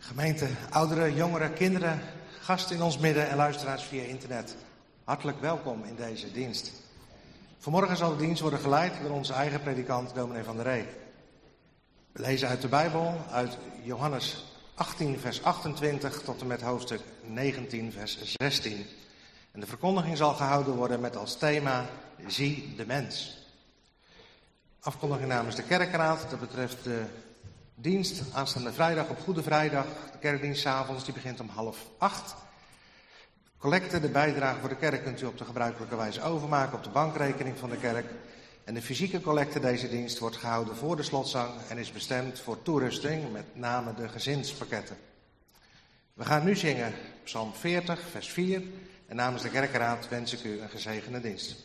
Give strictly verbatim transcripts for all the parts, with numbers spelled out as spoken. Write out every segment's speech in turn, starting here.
Gemeente, ouderen, jongeren, kinderen, gasten in ons midden en luisteraars via internet. Hartelijk welkom in deze dienst. Vanmorgen zal de dienst worden geleid door onze eigen predikant, dominee Van der Ree. We lezen uit de Bijbel, uit Johannes achttien, vers achtentwintig tot en met hoofdstuk negentien, vers zestien. En de verkondiging zal gehouden worden met als thema, zie de mens. Afkondiging namens de kerkraad, dat betreft de dienst aanstaande vrijdag op Goede Vrijdag. De kerkdienst 's avonds, die begint om half acht. Collecte, de bijdrage voor de kerk kunt u op de gebruikelijke wijze overmaken op de bankrekening van de kerk. En de fysieke collecte deze dienst wordt gehouden voor de slotzang en is bestemd voor toerusting, met name de gezinspakketten. We gaan nu zingen Psalm veertig, vers vier. En namens de kerkraad wens ik u een gezegende dienst.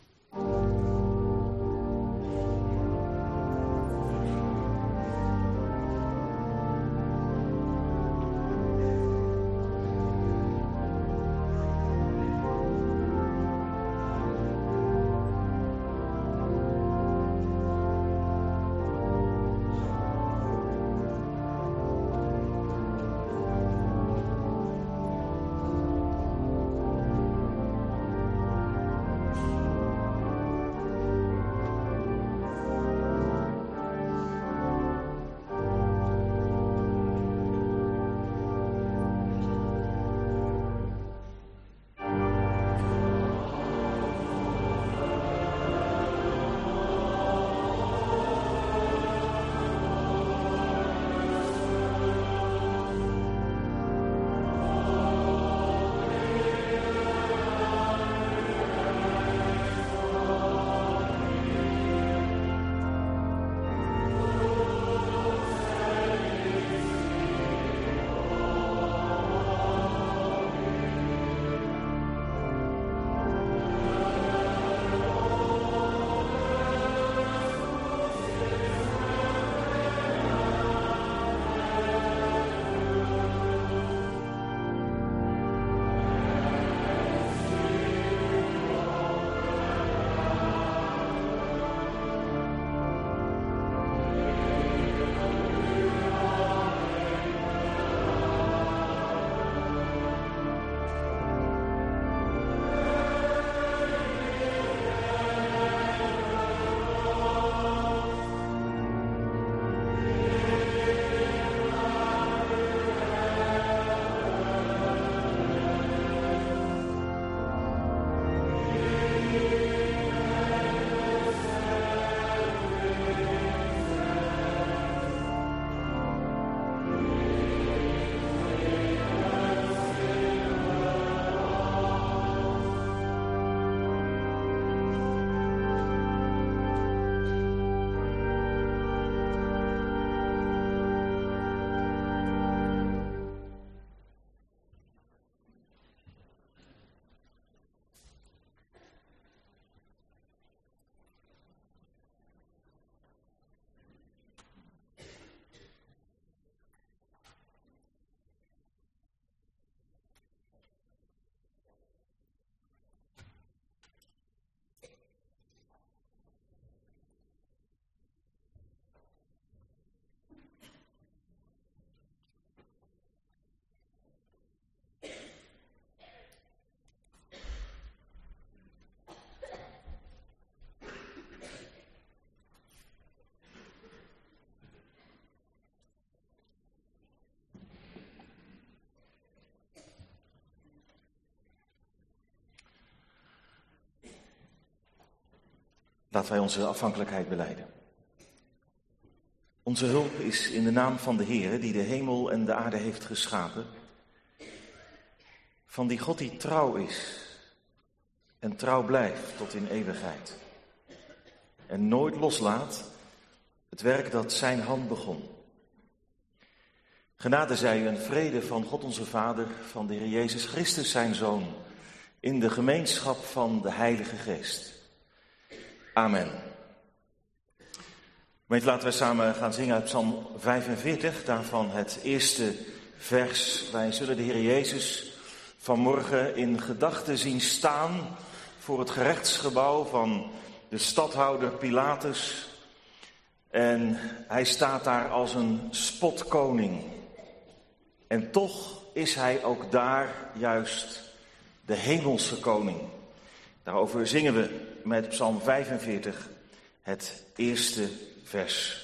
Laten wij onze afhankelijkheid belijden. Onze hulp is in de naam van de Heere, die de hemel en de aarde heeft geschapen. Van die God die trouw is en trouw blijft tot in eeuwigheid. En nooit loslaat het werk dat zijn hand begon. Genade zij u en vrede van God onze Vader, van de Heer Jezus Christus zijn Zoon, in de gemeenschap van de Heilige Geest. Amen. Laten we samen gaan zingen uit Psalm vijfenveertig, daarvan het eerste vers. Wij zullen de Heer Jezus vanmorgen in gedachten zien staan voor het gerechtsgebouw van de stadhouder Pilatus. En hij staat daar als een spotkoning. En toch is hij ook daar juist de hemelse koning. Daarover zingen we met Psalm vijfenveertig, het eerste vers.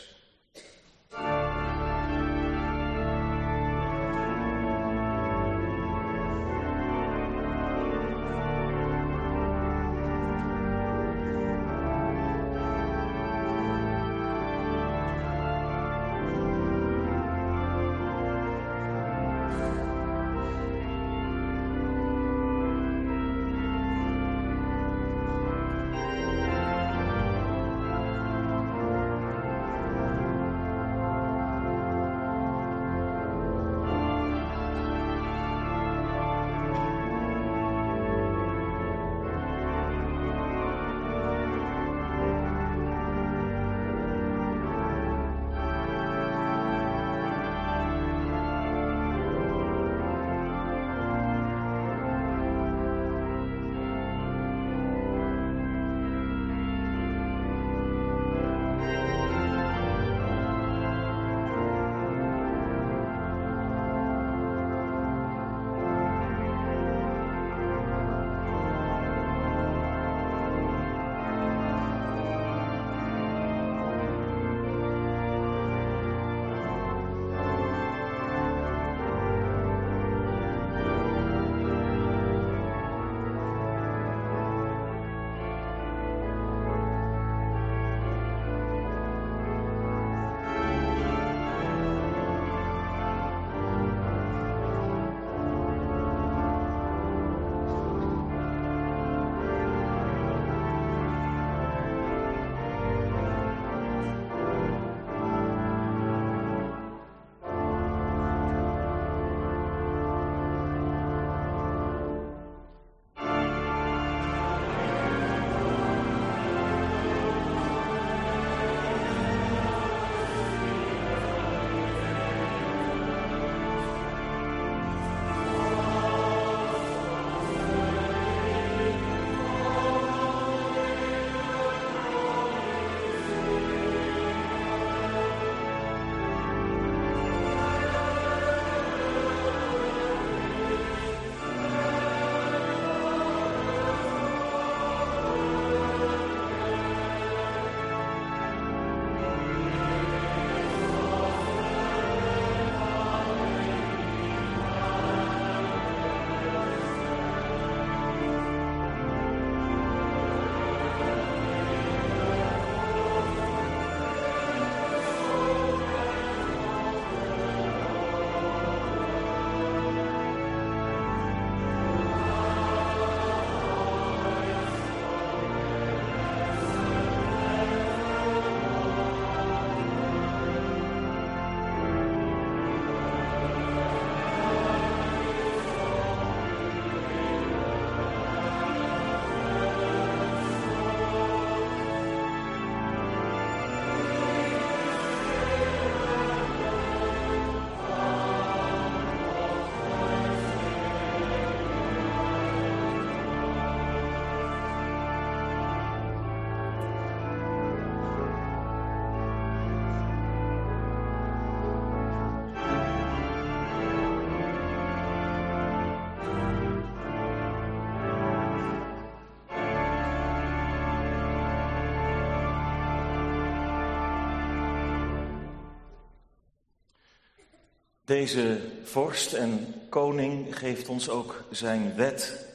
Deze vorst en koning geeft ons ook zijn wet.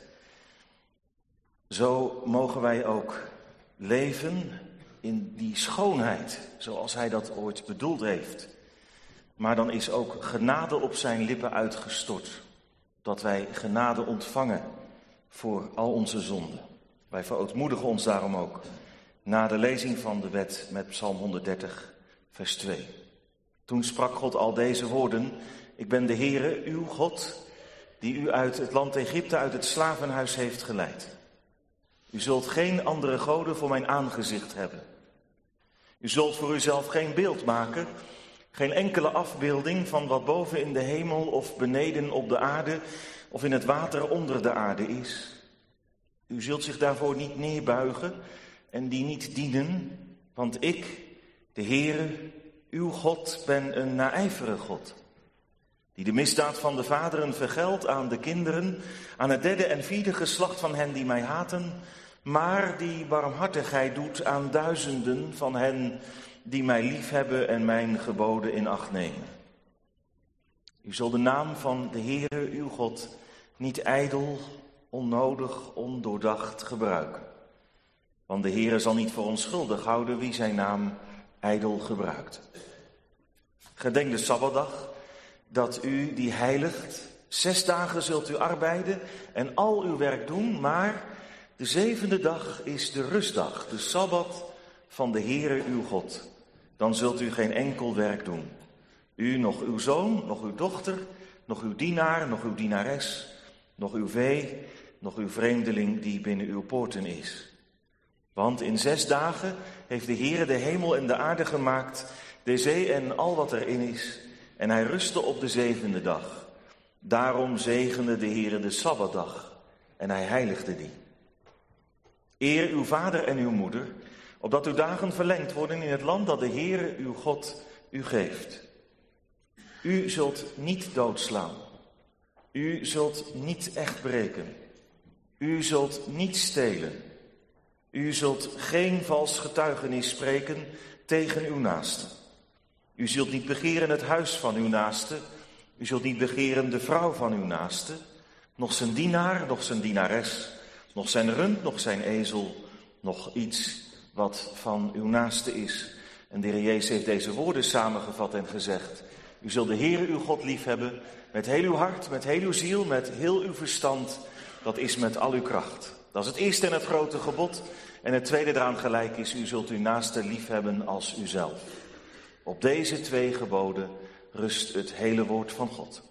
Zo mogen wij ook leven in die schoonheid, zoals hij dat ooit bedoeld heeft. Maar dan is ook genade op zijn lippen uitgestort, dat wij genade ontvangen voor al onze zonden. Wij verootmoedigen ons daarom ook na de lezing van de wet met Psalm honderddertig, vers twee. Toen sprak God al deze woorden: ik ben de Heere, uw God, die u uit het land Egypte, uit het slavenhuis heeft geleid. U zult geen andere goden voor mijn aangezicht hebben. U zult voor uzelf geen beeld maken, geen enkele afbeelding van wat boven in de hemel of beneden op de aarde of in het water onder de aarde is. U zult zich daarvoor niet neerbuigen en die niet dienen, want ik, de Heere, uw God, ben een naijverige God, die de misdaad van de vaderen vergeldt aan de kinderen, aan het derde en vierde geslacht van hen die mij haten, maar die barmhartigheid doet aan duizenden van hen die mij liefhebben en mijn geboden in acht nemen. U zult de naam van de Heere uw God niet ijdel, onnodig, ondoordacht gebruiken. Want de Heere zal niet voor onschuldig houden wie zijn naam ijdel gebruikt. Gedenk de Sabbatdag, dat u die heiligt. Zes dagen zult u arbeiden en al uw werk doen, maar de zevende dag is de rustdag, de Sabbat van de Heere uw God. Dan zult u geen enkel werk doen. U, nog uw zoon, nog uw dochter, nog uw dienaar, nog uw dienares, nog uw vee, nog uw vreemdeling die binnen uw poorten is. Want in zes dagen heeft de Heere de hemel en de aarde gemaakt, de zee en al wat erin is, en hij rustte op de zevende dag. Daarom zegende de Heere de Sabbatdag en hij heiligde die. Eer uw vader en uw moeder, opdat uw dagen verlengd worden in het land dat de Heere uw God u geeft. U zult niet doodslaan. U zult niet echt breken. U zult niet stelen. U zult geen vals getuigenis spreken tegen uw naaste. U zult niet begeren het huis van uw naaste. U zult niet begeren de vrouw van uw naaste, nog zijn dienaar, nog zijn dienares, nog zijn rund, nog zijn ezel, nog iets wat van uw naaste is. En de Heer Jezus heeft deze woorden samengevat en gezegd: u zult de Heere uw God liefhebben met heel uw hart, met heel uw ziel, met heel uw verstand. Dat is met al uw kracht. Dat is het eerste en het grote gebod. En het tweede eraan gelijk is: u zult uw naaste liefhebben als uzelf. Op deze twee geboden rust het hele woord van God.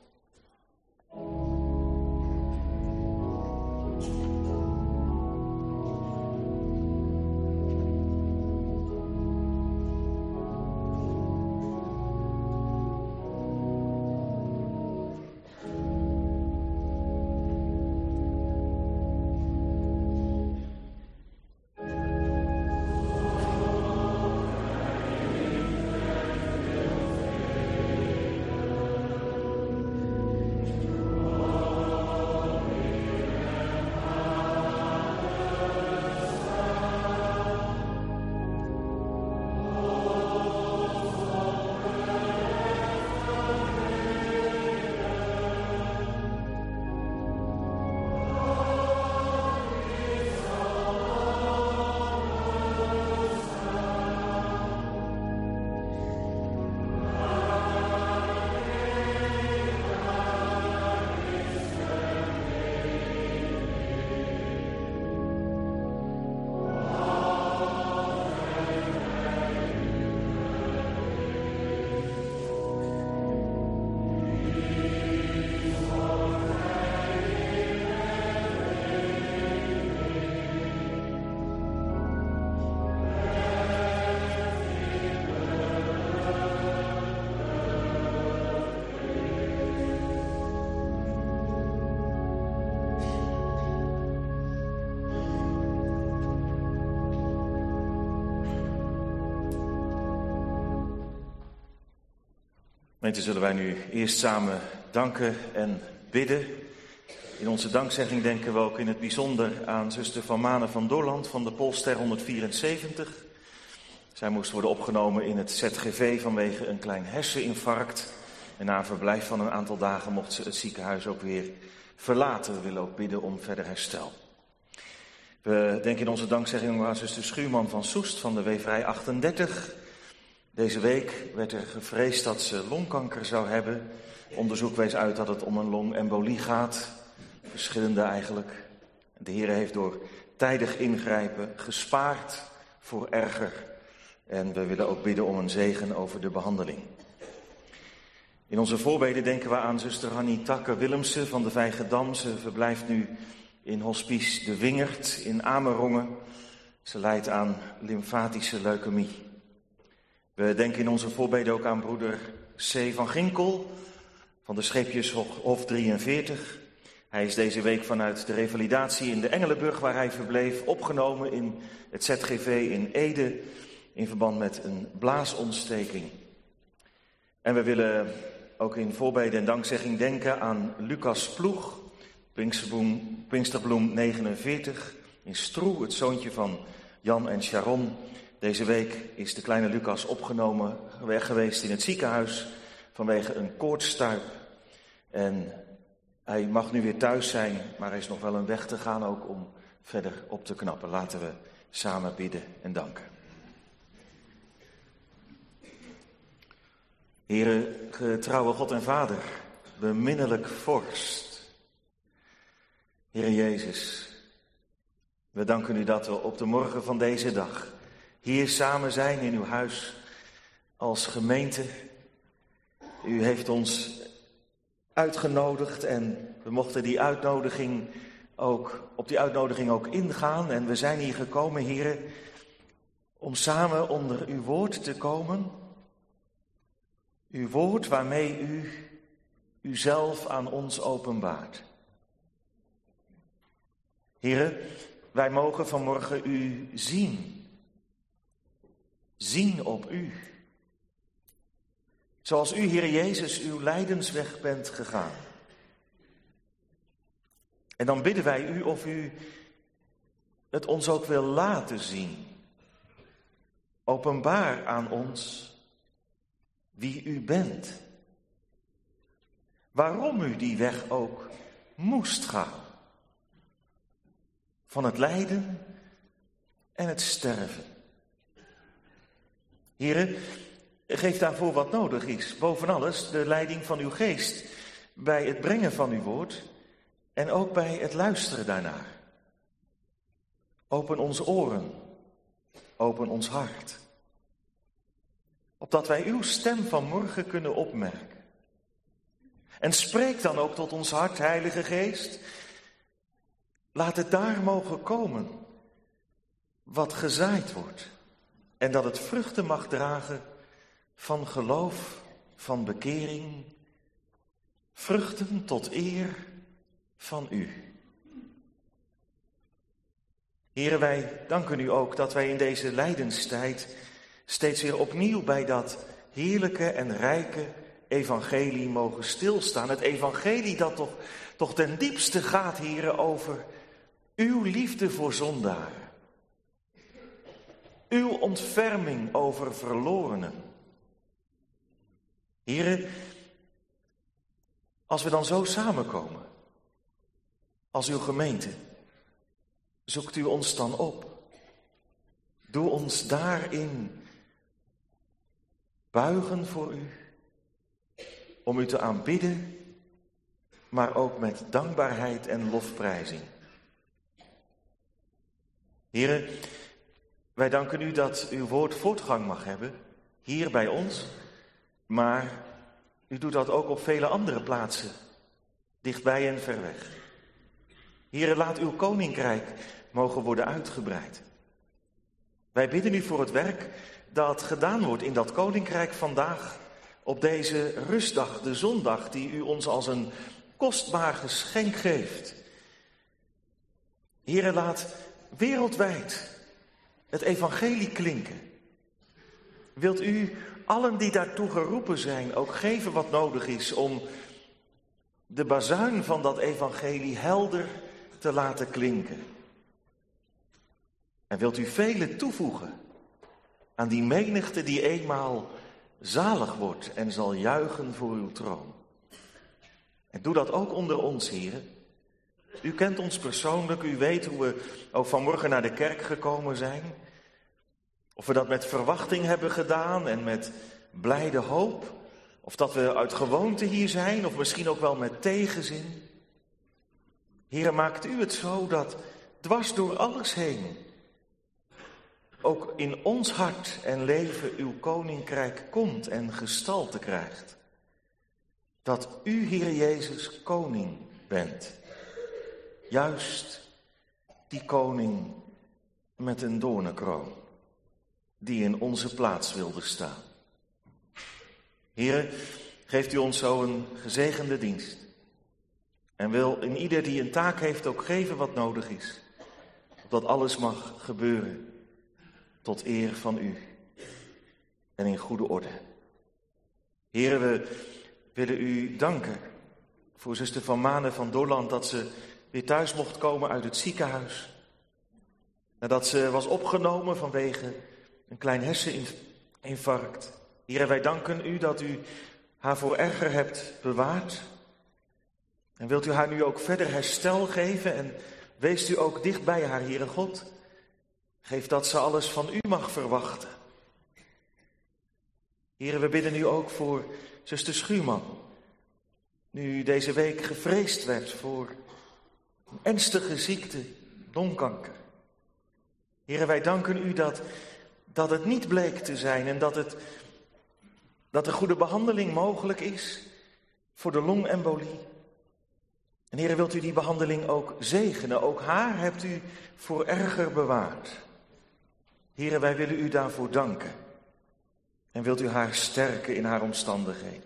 Gemeente, zullen wij nu eerst samen danken en bidden. In onze dankzegging denken we ook in het bijzonder aan zuster Van Manen van Doorland van de Polster honderdvierenzeventig. Zij moest worden opgenomen in het Z G V vanwege een klein herseninfarct. En na een verblijf van een aantal dagen mocht ze het ziekenhuis ook weer verlaten. We willen ook bidden om verder herstel. We denken in onze dankzegging aan zuster Schuurman van Soest van de Weverij achtendertig. Deze week werd er gevreesd dat ze longkanker zou hebben. Onderzoek wees uit dat het om een longembolie gaat. Verschillende eigenlijk. De Heer heeft door tijdig ingrijpen gespaard voor erger. En we willen ook bidden om een zegen over de behandeling. In onze voorbeden denken we aan zuster Hannie Takke-Willemsen van de Vijgedam. Ze verblijft nu in hospice De Wingert in Amerongen. Ze lijdt aan lymfatische leukemie. We denken in onze voorbeden ook aan broeder C. van Ginkel van de Scheepjeshof drieënveertig. Hij is deze week vanuit de revalidatie in de Engelenburg waar hij verbleef opgenomen in het Z G V in Ede in verband met een blaasontsteking. En we willen ook in voorbede en dankzegging denken aan Lucas Ploeg, Pinksterbloem, Pinksterbloem negenenveertig, in Stroe, het zoontje van Jan en Sharon. Deze week is de kleine Lucas opgenomen, weg geweest in het ziekenhuis vanwege een koortsstuip. En hij mag nu weer thuis zijn, maar er is nog wel een weg te gaan ook om verder op te knappen. Laten we samen bidden en danken. Heere, getrouwe God en Vader, beminnelijk vorst. Heere Jezus, we danken u dat we op de morgen van deze dag hier samen zijn in uw huis als gemeente. U heeft ons uitgenodigd en we mochten die uitnodiging ook, op die uitnodiging ook ingaan. En we zijn hier gekomen, Heere, om samen onder uw woord te komen. Uw woord waarmee u uzelf aan ons openbaart. Heere, wij mogen vanmorgen u zien. Zien op u. Zoals u, Heer Jezus, uw lijdensweg bent gegaan. En dan bidden wij u of u het ons ook wil laten zien. Openbaar aan ons wie u bent. Waarom u die weg ook moest gaan. Van het lijden en het sterven. Here, geef daarvoor wat nodig is. Boven alles de leiding van uw geest. Bij het brengen van uw woord. En ook bij het luisteren daarnaar. Open onze oren. Open ons hart. Opdat wij uw stem vanmorgen kunnen opmerken. En spreek dan ook tot ons hart, Heilige Geest. Laat het daar mogen komen wat gezaaid wordt. En dat het vruchten mag dragen van geloof, van bekering. Vruchten tot eer van u. Here, wij danken u ook dat wij in deze lijdenstijd steeds weer opnieuw bij dat heerlijke en rijke evangelie mogen stilstaan. Het evangelie dat toch, toch ten diepste gaat, Heere, over uw liefde voor zondaren. Uw ontferming over verlorenen. Heere, als we dan zo samenkomen, als uw gemeente, zoekt u ons dan op. Doe ons daarin buigen voor u, om u te aanbidden, maar ook met dankbaarheid en lofprijzing. Heere, wij danken u dat uw woord voortgang mag hebben, hier bij ons, maar u doet dat ook op vele andere plaatsen, dichtbij en ver weg. Heere, laat uw koninkrijk mogen worden uitgebreid. Wij bidden u voor het werk dat gedaan wordt in dat koninkrijk vandaag, op deze rustdag, de zondag, die u ons als een kostbaar geschenk geeft. Heere, laat wereldwijd het evangelie klinken. Wilt u allen die daartoe geroepen zijn ook geven wat nodig is om de bazuin van dat evangelie helder te laten klinken? En wilt u velen toevoegen aan die menigte die eenmaal zalig wordt en zal juichen voor uw troon? En doe dat ook onder ons, heren. U kent ons persoonlijk, u weet hoe we ook vanmorgen naar de kerk gekomen zijn. Of we dat met verwachting hebben gedaan en met blijde hoop. Of dat we uit gewoonte hier zijn, of misschien ook wel met tegenzin. Heere, maakt u het zo dat dwars door alles heen ook in ons hart en leven uw koninkrijk komt en gestalte krijgt. Dat u, Heer Jezus, koning bent. Juist die koning met een doornenkroon, die in onze plaats wilde staan. Heere, geeft u ons zo een gezegende dienst. En wil in ieder die een taak heeft ook geven wat nodig is. Dat alles mag gebeuren tot eer van u en in goede orde. Heere, we willen u danken voor zuster Van Manen van Doorland dat ze weer thuis mocht komen uit het ziekenhuis. Nadat ze was opgenomen vanwege een klein herseninfarct. Heere, wij danken u dat u haar voor erger hebt bewaard. En wilt u haar nu ook verder herstel geven en wees u ook dicht bij haar, Heere God. Geef dat ze alles van u mag verwachten. Heere, we bidden u ook voor zuster Schuurman. Nu deze week gevreesd werd voor een ernstige ziekte, longkanker. Heere, wij danken u dat, dat het niet bleek te zijn en dat, het, dat er goede behandeling mogelijk is voor de longembolie. En Heere, wilt u die behandeling ook zegenen? Ook haar hebt u voor erger bewaard. Heere, wij willen u daarvoor danken. En wilt u haar sterken in haar omstandigheden.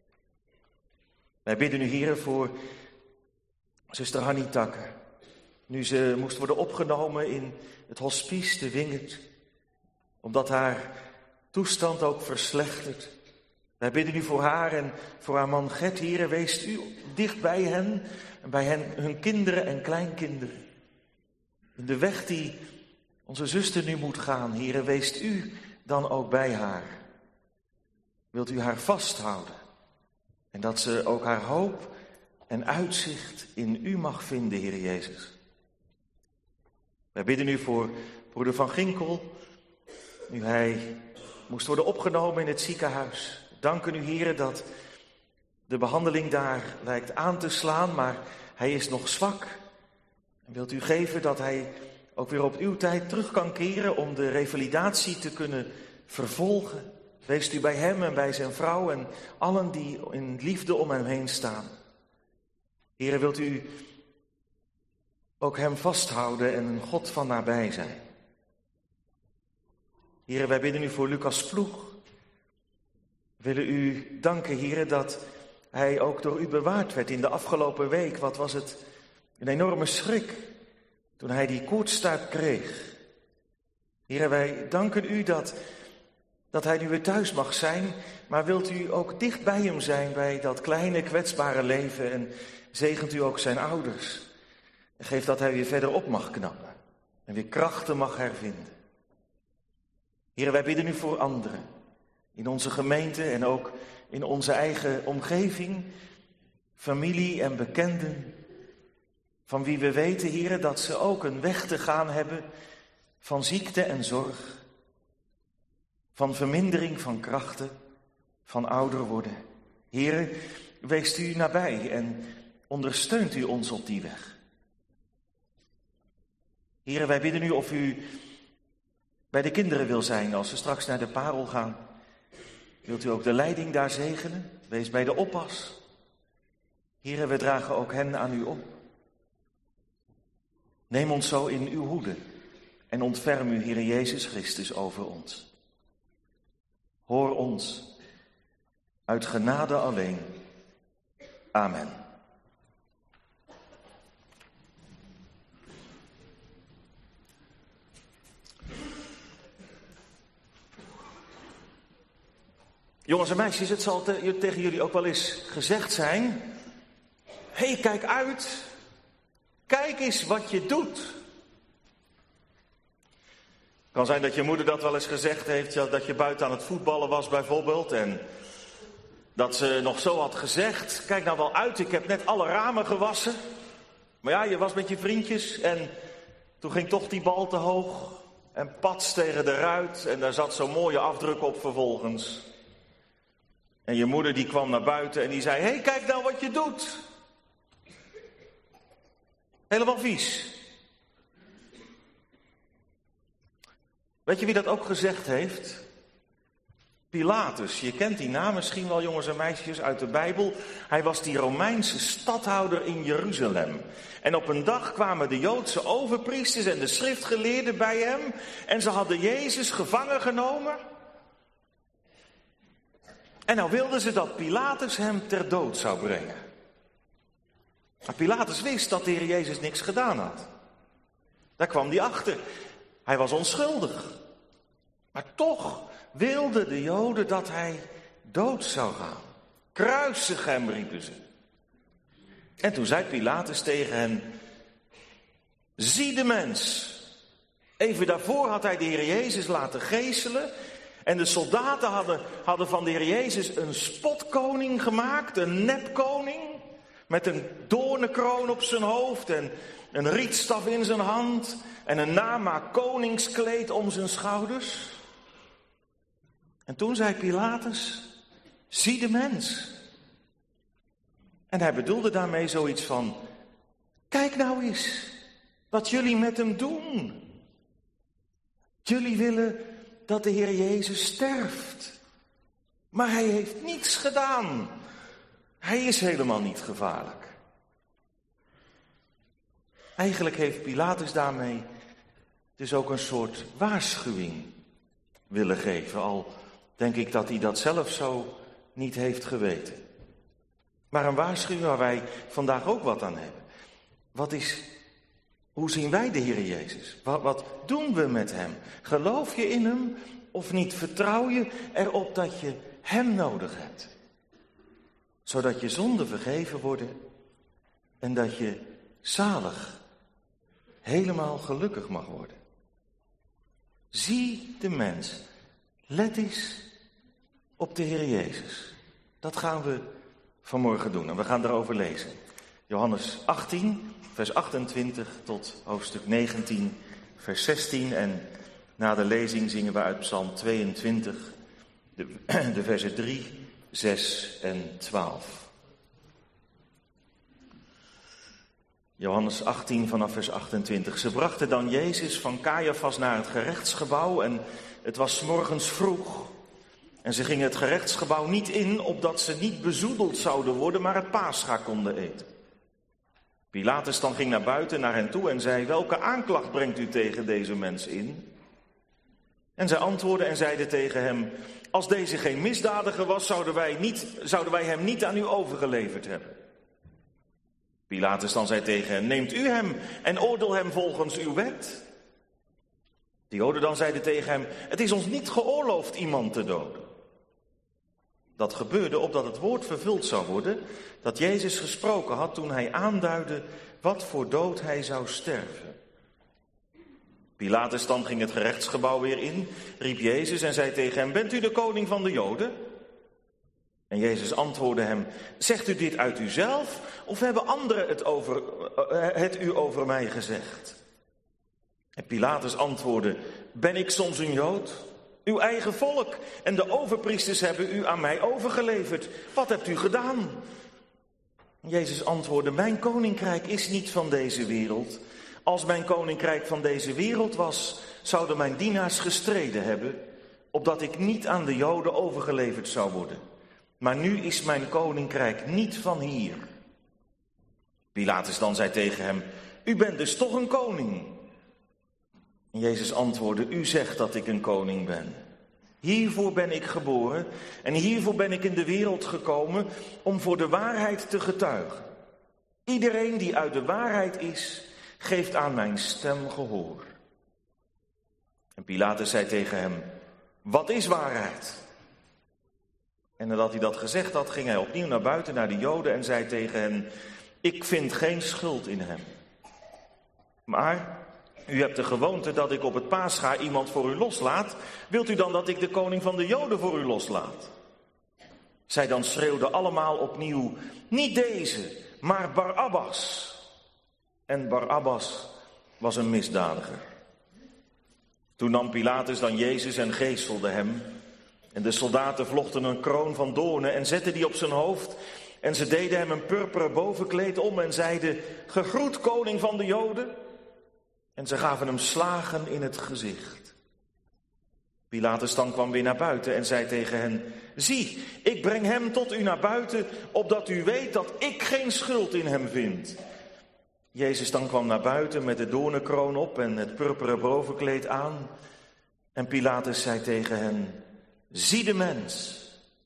Wij bidden u, Heere, voor zuster Hannie Takker. Nu ze moest worden opgenomen in het hospice de Wingert. Omdat haar toestand ook verslechtert. Wij bidden u voor haar en voor haar man Gert, Heere, wees u dicht bij hen en bij hen, hun kinderen en kleinkinderen. In de weg die onze zuster nu moet gaan, Heere, wees u dan ook bij haar. Wilt u haar vasthouden en dat ze ook haar hoop en uitzicht in u mag vinden, Heere Jezus. Wij bidden u voor broeder Van Ginkel, nu hij moest worden opgenomen in het ziekenhuis. Danken u, Heere, dat de behandeling daar lijkt aan te slaan, maar hij is nog zwak. En wilt u geven dat hij ook weer op uw tijd terug kan keren om de revalidatie te kunnen vervolgen. Wees u bij hem en bij zijn vrouw en allen die in liefde om hem heen staan. Heere, wilt u ook hem vasthouden en een God van nabij zijn. Heere, wij bidden u voor Lucas Ploeg. We willen u danken, Heere, dat hij ook door u bewaard werd in de afgelopen week. Wat was het een enorme schrik toen hij die koortsstuip kreeg. Heere, wij danken u dat, dat hij nu weer thuis mag zijn, maar wilt u ook dicht bij hem zijn, bij dat kleine kwetsbare leven en zegent u ook zijn ouders. En geeft dat hij weer verder op mag knappen en weer krachten mag hervinden. Heere, wij bidden u voor anderen. In onze gemeente en ook in onze eigen omgeving, familie en bekenden, van wie we weten, Heere, dat ze ook een weg te gaan hebben van ziekte en zorg, van vermindering van krachten, van ouder worden. Heere, wees u nabij en ondersteunt u ons op die weg. Heere, wij bidden u of u bij de kinderen wil zijn als ze straks naar de parel gaan. Wilt u ook de leiding daar zegenen? Wees bij de oppas. Heere, we dragen ook hen aan u op. Neem ons zo in uw hoede en ontferm u, Heere Jezus Christus, over ons. Hoor ons, uit genade alleen. Amen. Jongens en meisjes, het zal te, tegen jullie ook wel eens gezegd zijn. Hé, hey, kijk uit. Kijk eens wat je doet. Het kan zijn dat je moeder dat wel eens gezegd heeft, ja, dat je buiten aan het voetballen was bijvoorbeeld. En dat ze nog zo had gezegd, kijk nou wel uit, ik heb net alle ramen gewassen. Maar ja, je was met je vriendjes en toen ging toch die bal te hoog. En pats tegen de ruit en daar zat zo'n mooie afdruk op vervolgens. En je moeder die kwam naar buiten en die zei, hé, hey, kijk nou wat je doet. Helemaal vies. Weet je wie dat ook gezegd heeft? Pilatus. Je kent die naam misschien wel, jongens en meisjes, uit de Bijbel. Hij was die Romeinse stadhouder in Jeruzalem. En op een dag kwamen de Joodse overpriesters en de schriftgeleerden bij hem. En ze hadden Jezus gevangen genomen. En nou wilden ze dat Pilatus hem ter dood zou brengen. Maar Pilatus wist dat de Heer Jezus niks gedaan had. Daar kwam hij achter. Hij was onschuldig. Maar toch wilden de Joden dat hij dood zou gaan. Kruisig hem, riepen ze. En toen zei Pilatus tegen hen, zie de mens. Even daarvoor had hij de Heer Jezus laten geeselen. En de soldaten hadden, hadden van de Heer Jezus een spotkoning gemaakt, een nepkoning. Met een doornenkroon op zijn hoofd en een rietstaf in zijn hand. En een namaak koningskleed om zijn schouders. En toen zei Pilatus, zie de mens. En hij bedoelde daarmee zoiets van, kijk nou eens wat jullie met hem doen. Jullie willen dat de Heer Jezus sterft. Maar hij heeft niets gedaan. Hij is helemaal niet gevaarlijk. Eigenlijk heeft Pilatus daarmee dus ook een soort waarschuwing willen geven. Al denk ik dat hij dat zelf zo niet heeft geweten. Maar een waarschuwing waar wij vandaag ook wat aan hebben. Wat is, hoe zien wij de Heer Jezus? Wat, wat doen we met hem? Geloof je in hem of niet? Vertrouw je erop dat je hem nodig hebt? Zodat je zonden vergeven worden en dat je zalig, helemaal gelukkig mag worden. Zie de mens. Let eens op de Heer Jezus. Dat gaan we vanmorgen doen en we gaan erover lezen. Johannes achttien, vers achtentwintig tot hoofdstuk negentien, vers zestien. En na de lezing zingen we uit Psalm tweeëntwintig, de, de versen drie, zes en twaalf. Johannes achttien vanaf vers achtentwintig. Ze brachten dan Jezus van Caiaphas naar het gerechtsgebouw en het was 's morgens vroeg. En ze gingen het gerechtsgebouw niet in, opdat ze niet bezoedeld zouden worden, maar het paascha konden eten. Pilatus dan ging naar buiten naar hen toe en zei, welke aanklacht brengt u tegen deze mens in? En zij antwoordden en zeiden tegen hem, als deze geen misdadiger was, zouden wij, niet, zouden wij hem niet aan u overgeleverd hebben. Pilatus dan zei tegen hen, neemt u hem en oordeel hem volgens uw wet. De Joden dan zeiden tegen hem, het is ons niet geoorloofd iemand te doden. Dat gebeurde opdat het woord vervuld zou worden dat Jezus gesproken had toen hij aanduidde wat voor dood hij zou sterven. Pilatus dan ging het gerechtsgebouw weer in, riep Jezus en zei tegen hem, bent u de koning van de Joden? En Jezus antwoordde hem, zegt u dit uit uzelf of hebben anderen het, over, het u over mij gezegd? En Pilatus antwoordde, ben ik soms een Jood? Uw eigen volk en de overpriesters hebben u aan mij overgeleverd. Wat hebt u gedaan? Jezus antwoordde, mijn koninkrijk is niet van deze wereld. Als mijn koninkrijk van deze wereld was, zouden mijn dienaars gestreden hebben, opdat ik niet aan de Joden overgeleverd zou worden. Maar nu is mijn koninkrijk niet van hier. Pilatus dan zei tegen hem, u bent dus toch een koning? En Jezus antwoordde, u zegt dat ik een koning ben. Hiervoor ben ik geboren en hiervoor ben ik in de wereld gekomen om voor de waarheid te getuigen. Iedereen die uit de waarheid is, geeft aan mijn stem gehoor. En Pilatus zei tegen hem, wat is waarheid? En nadat hij dat gezegd had, ging hij opnieuw naar buiten naar de Joden en zei tegen hen, ik vind geen schuld in hem. Maar u hebt de gewoonte dat ik op het paascha iemand voor u loslaat. Wilt u dan dat ik de koning van de Joden voor u loslaat? Zij dan schreeuwden allemaal opnieuw, niet deze, maar Barabbas. En Barabbas was een misdadiger. Toen nam Pilatus dan Jezus en geeselde hem. En de soldaten vlochten een kroon van doornen en zetten die op zijn hoofd. En ze deden hem een purperen bovenkleed om en zeiden, gegroet koning van de Joden. En ze gaven hem slagen in het gezicht. Pilatus dan kwam weer naar buiten en zei tegen hen, zie, ik breng hem tot u naar buiten, opdat u weet dat ik geen schuld in hem vind. Jezus dan kwam naar buiten met de doornenkroon op en het purperen bovenkleed aan. En Pilatus zei tegen hen, zie de mens.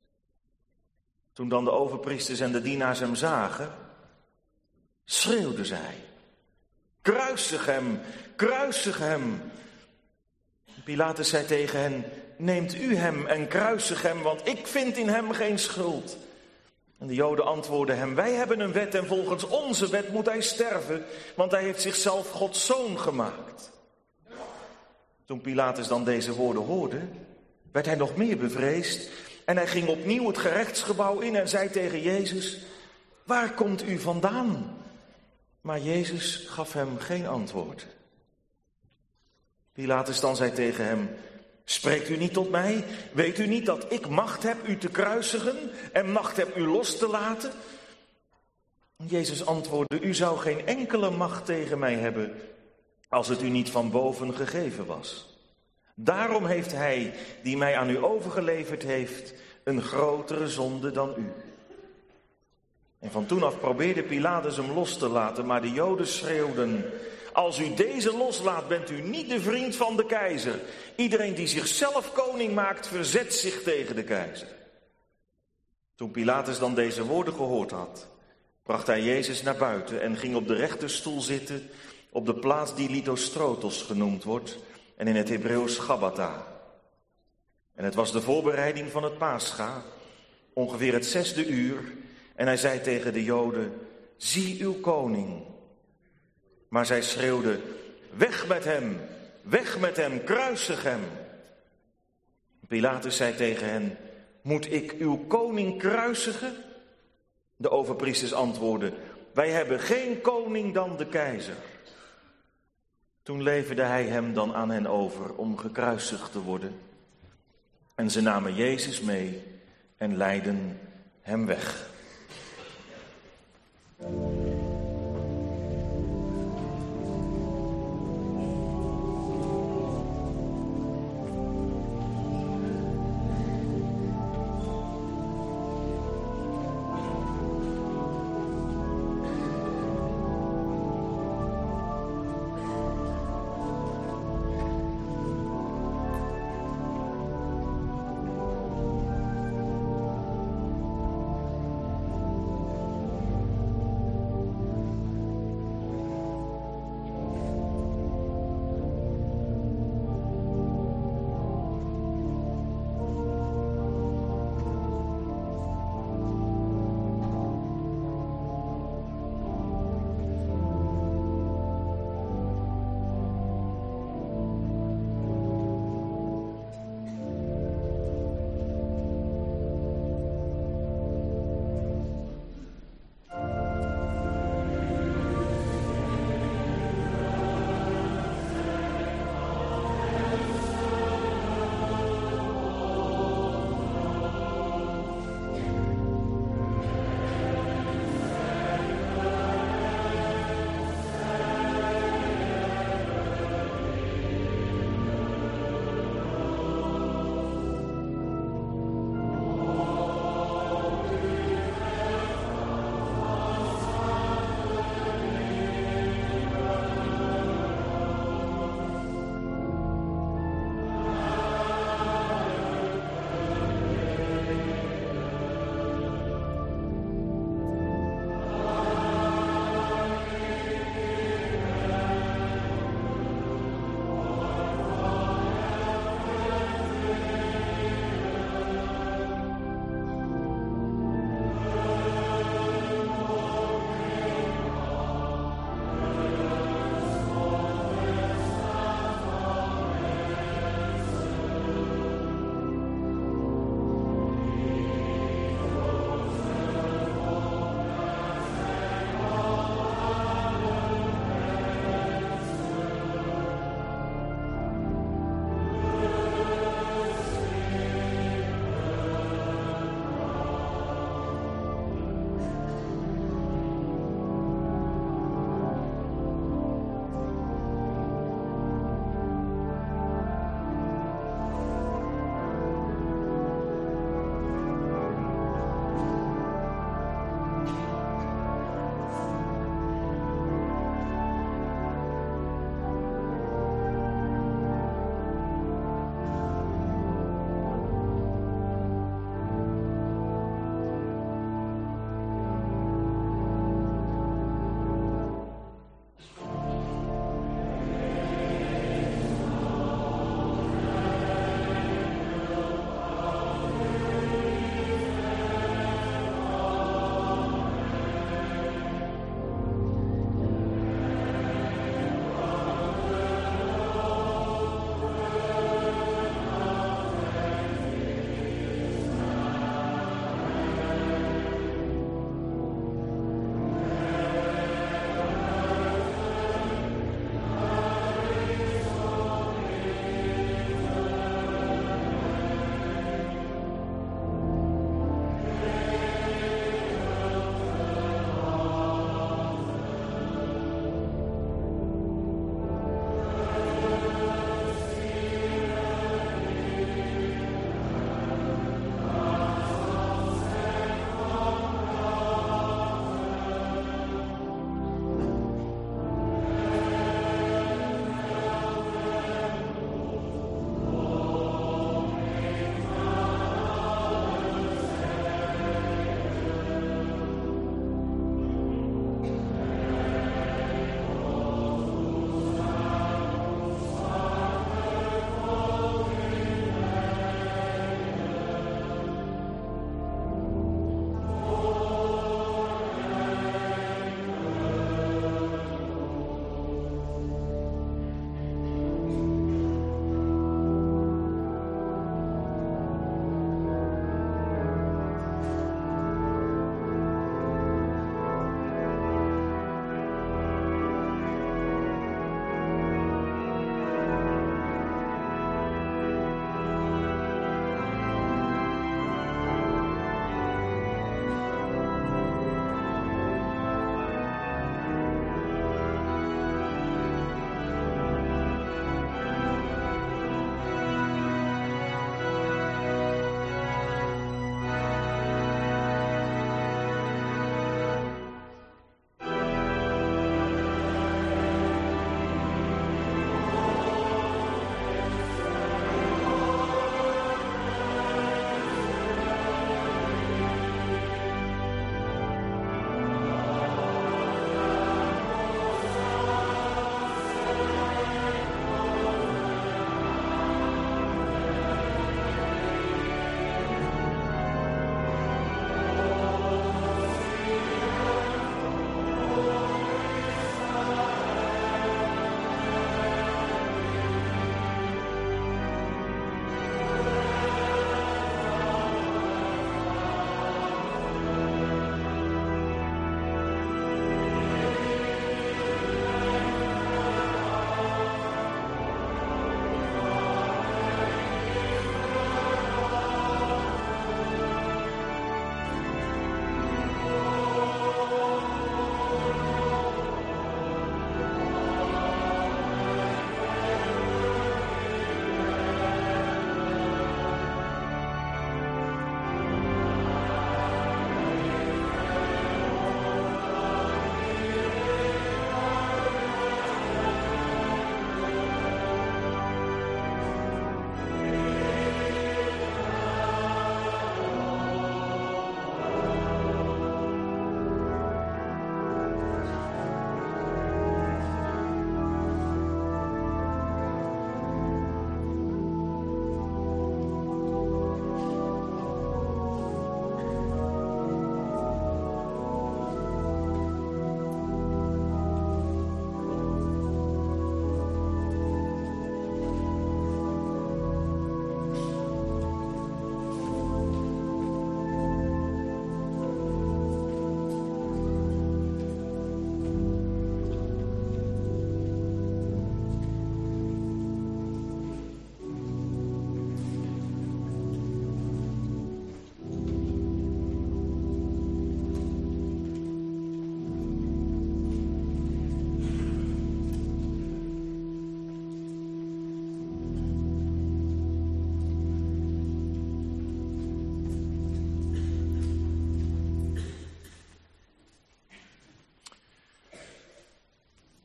Toen dan de overpriesters en de dienaars hem zagen, schreeuwden zij, kruisig hem, kruisig hem. Pilatus zei tegen hen, neemt u hem en kruisig hem, want ik vind in hem geen schuld. En de Joden antwoordden hem: wij hebben een wet en volgens onze wet moet hij sterven, want hij heeft zichzelf Gods zoon gemaakt. Toen Pilatus dan deze woorden hoorde, werd hij nog meer bevreesd en hij ging opnieuw het gerechtsgebouw in en zei tegen Jezus: waar komt u vandaan? Maar Jezus gaf hem geen antwoord. Pilatus dan zei tegen hem: spreekt u niet tot mij? Weet u niet dat ik macht heb u te kruisigen en macht heb u los te laten? Jezus antwoordde: u zou geen enkele macht tegen mij hebben als het u niet van boven gegeven was. Daarom heeft hij, die mij aan u overgeleverd heeft, een grotere zonde dan u. En van toen af probeerde Pilatus hem los te laten, maar de Joden schreeuwden: als u deze loslaat, bent u niet de vriend van de keizer. Iedereen die zichzelf koning maakt, verzet zich tegen de keizer. Toen Pilatus dan deze woorden gehoord had, bracht hij Jezus naar buiten en ging op de rechterstoel zitten op de plaats die Lithostrotos genoemd wordt en in het Hebreeuws Gabbatha. En het was de voorbereiding van het Pascha, ongeveer het zesde uur, en hij zei tegen de Joden: zie uw koning. Maar zij schreeuwden: weg met hem, weg met hem, kruisig hem. Pilatus zei tegen hen: moet ik uw koning kruisigen? De overpriesters antwoordden: wij hebben geen koning dan de keizer. Toen leverde hij hem dan aan hen over om gekruisigd te worden. En ze namen Jezus mee en leidden hem weg.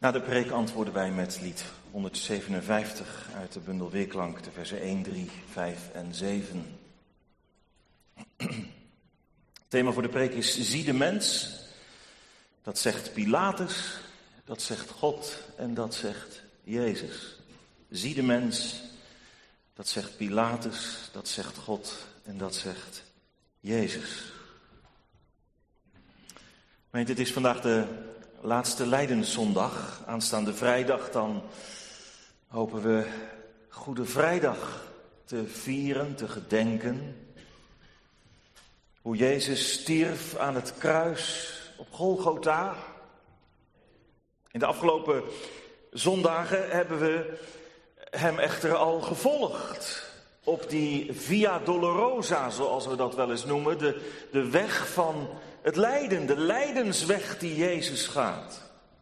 Na de preek antwoorden wij met lied honderdzevenenvijftig uit de bundel Weerklank, de versen één, drie, vijf en zeven. Het thema voor de preek is zie de mens. Dat zegt Pilatus, dat zegt God en dat zegt Jezus. Zie de mens, dat zegt Pilatus, dat zegt God en dat zegt Jezus. Meent, het is vandaag de laatste Lijdenszondag. Aanstaande vrijdag dan hopen we Goede Vrijdag te vieren, te gedenken. Hoe Jezus stierf aan het kruis op Golgotha. In de afgelopen zondagen hebben we hem echter al gevolgd. Op die Via Dolorosa, zoals we dat wel eens noemen. De, de weg van het lijden, de lijdensweg die Jezus gaat.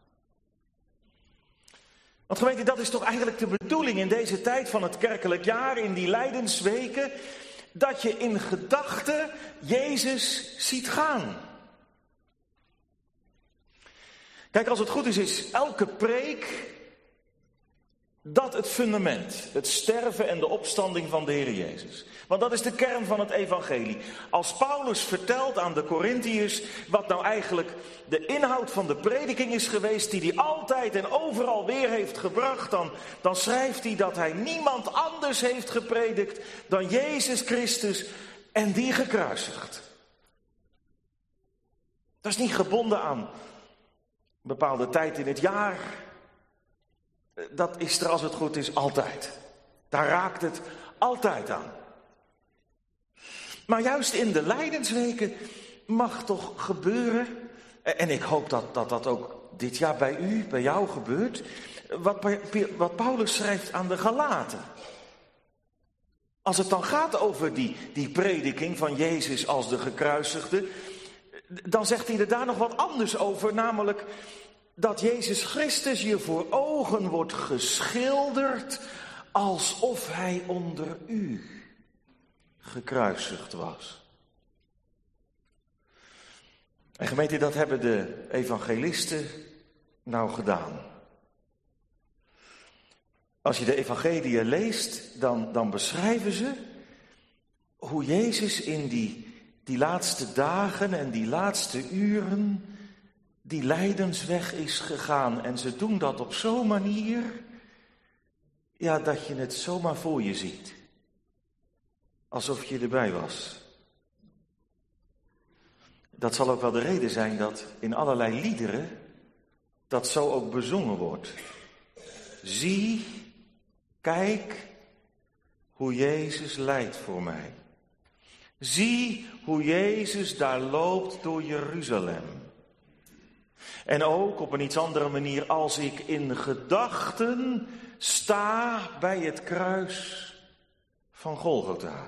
Want gemeente, dat is toch eigenlijk de bedoeling in deze tijd van het kerkelijk jaar, in die lijdensweken, dat je in gedachten Jezus ziet gaan. Kijk, als het goed is, is elke preek dat het fundament, het sterven en de opstanding van de Heer Jezus. Want dat is de kern van het evangelie. Als Paulus vertelt aan de Korintiërs wat nou eigenlijk de inhoud van de prediking is geweest, die hij altijd en overal weer heeft gebracht, dan, dan schrijft hij dat hij niemand anders heeft gepredikt dan Jezus Christus en die gekruisigd. Dat is niet gebonden aan een bepaalde tijd in het jaar. Dat is er, als het goed is, altijd. Daar raakt het altijd aan. Maar juist in de lijdensweken mag toch gebeuren, en ik hoop dat dat, dat ook dit jaar bij u, bij jou gebeurt, wat, wat Paulus schrijft aan de Galaten. Als het dan gaat over die, die prediking van Jezus als de gekruisigde, dan zegt hij er daar nog wat anders over, namelijk dat Jezus Christus je voor ogen wordt geschilderd alsof hij onder u gekruisigd was. En gemeente, dat hebben de evangelisten nou gedaan. Als je de evangeliën leest, dan, dan beschrijven ze hoe Jezus in die, die laatste dagen en die laatste uren die lijdensweg is gegaan. En ze doen dat op zo'n manier, ja, dat je het zomaar voor je ziet. Alsof je erbij was. Dat zal ook wel de reden zijn dat in allerlei liederen dat zo ook bezongen wordt. Zie, kijk hoe Jezus lijdt voor mij. Zie hoe Jezus daar loopt door Jeruzalem. En ook op een iets andere manier, als ik in gedachten sta bij het kruis van Golgotha.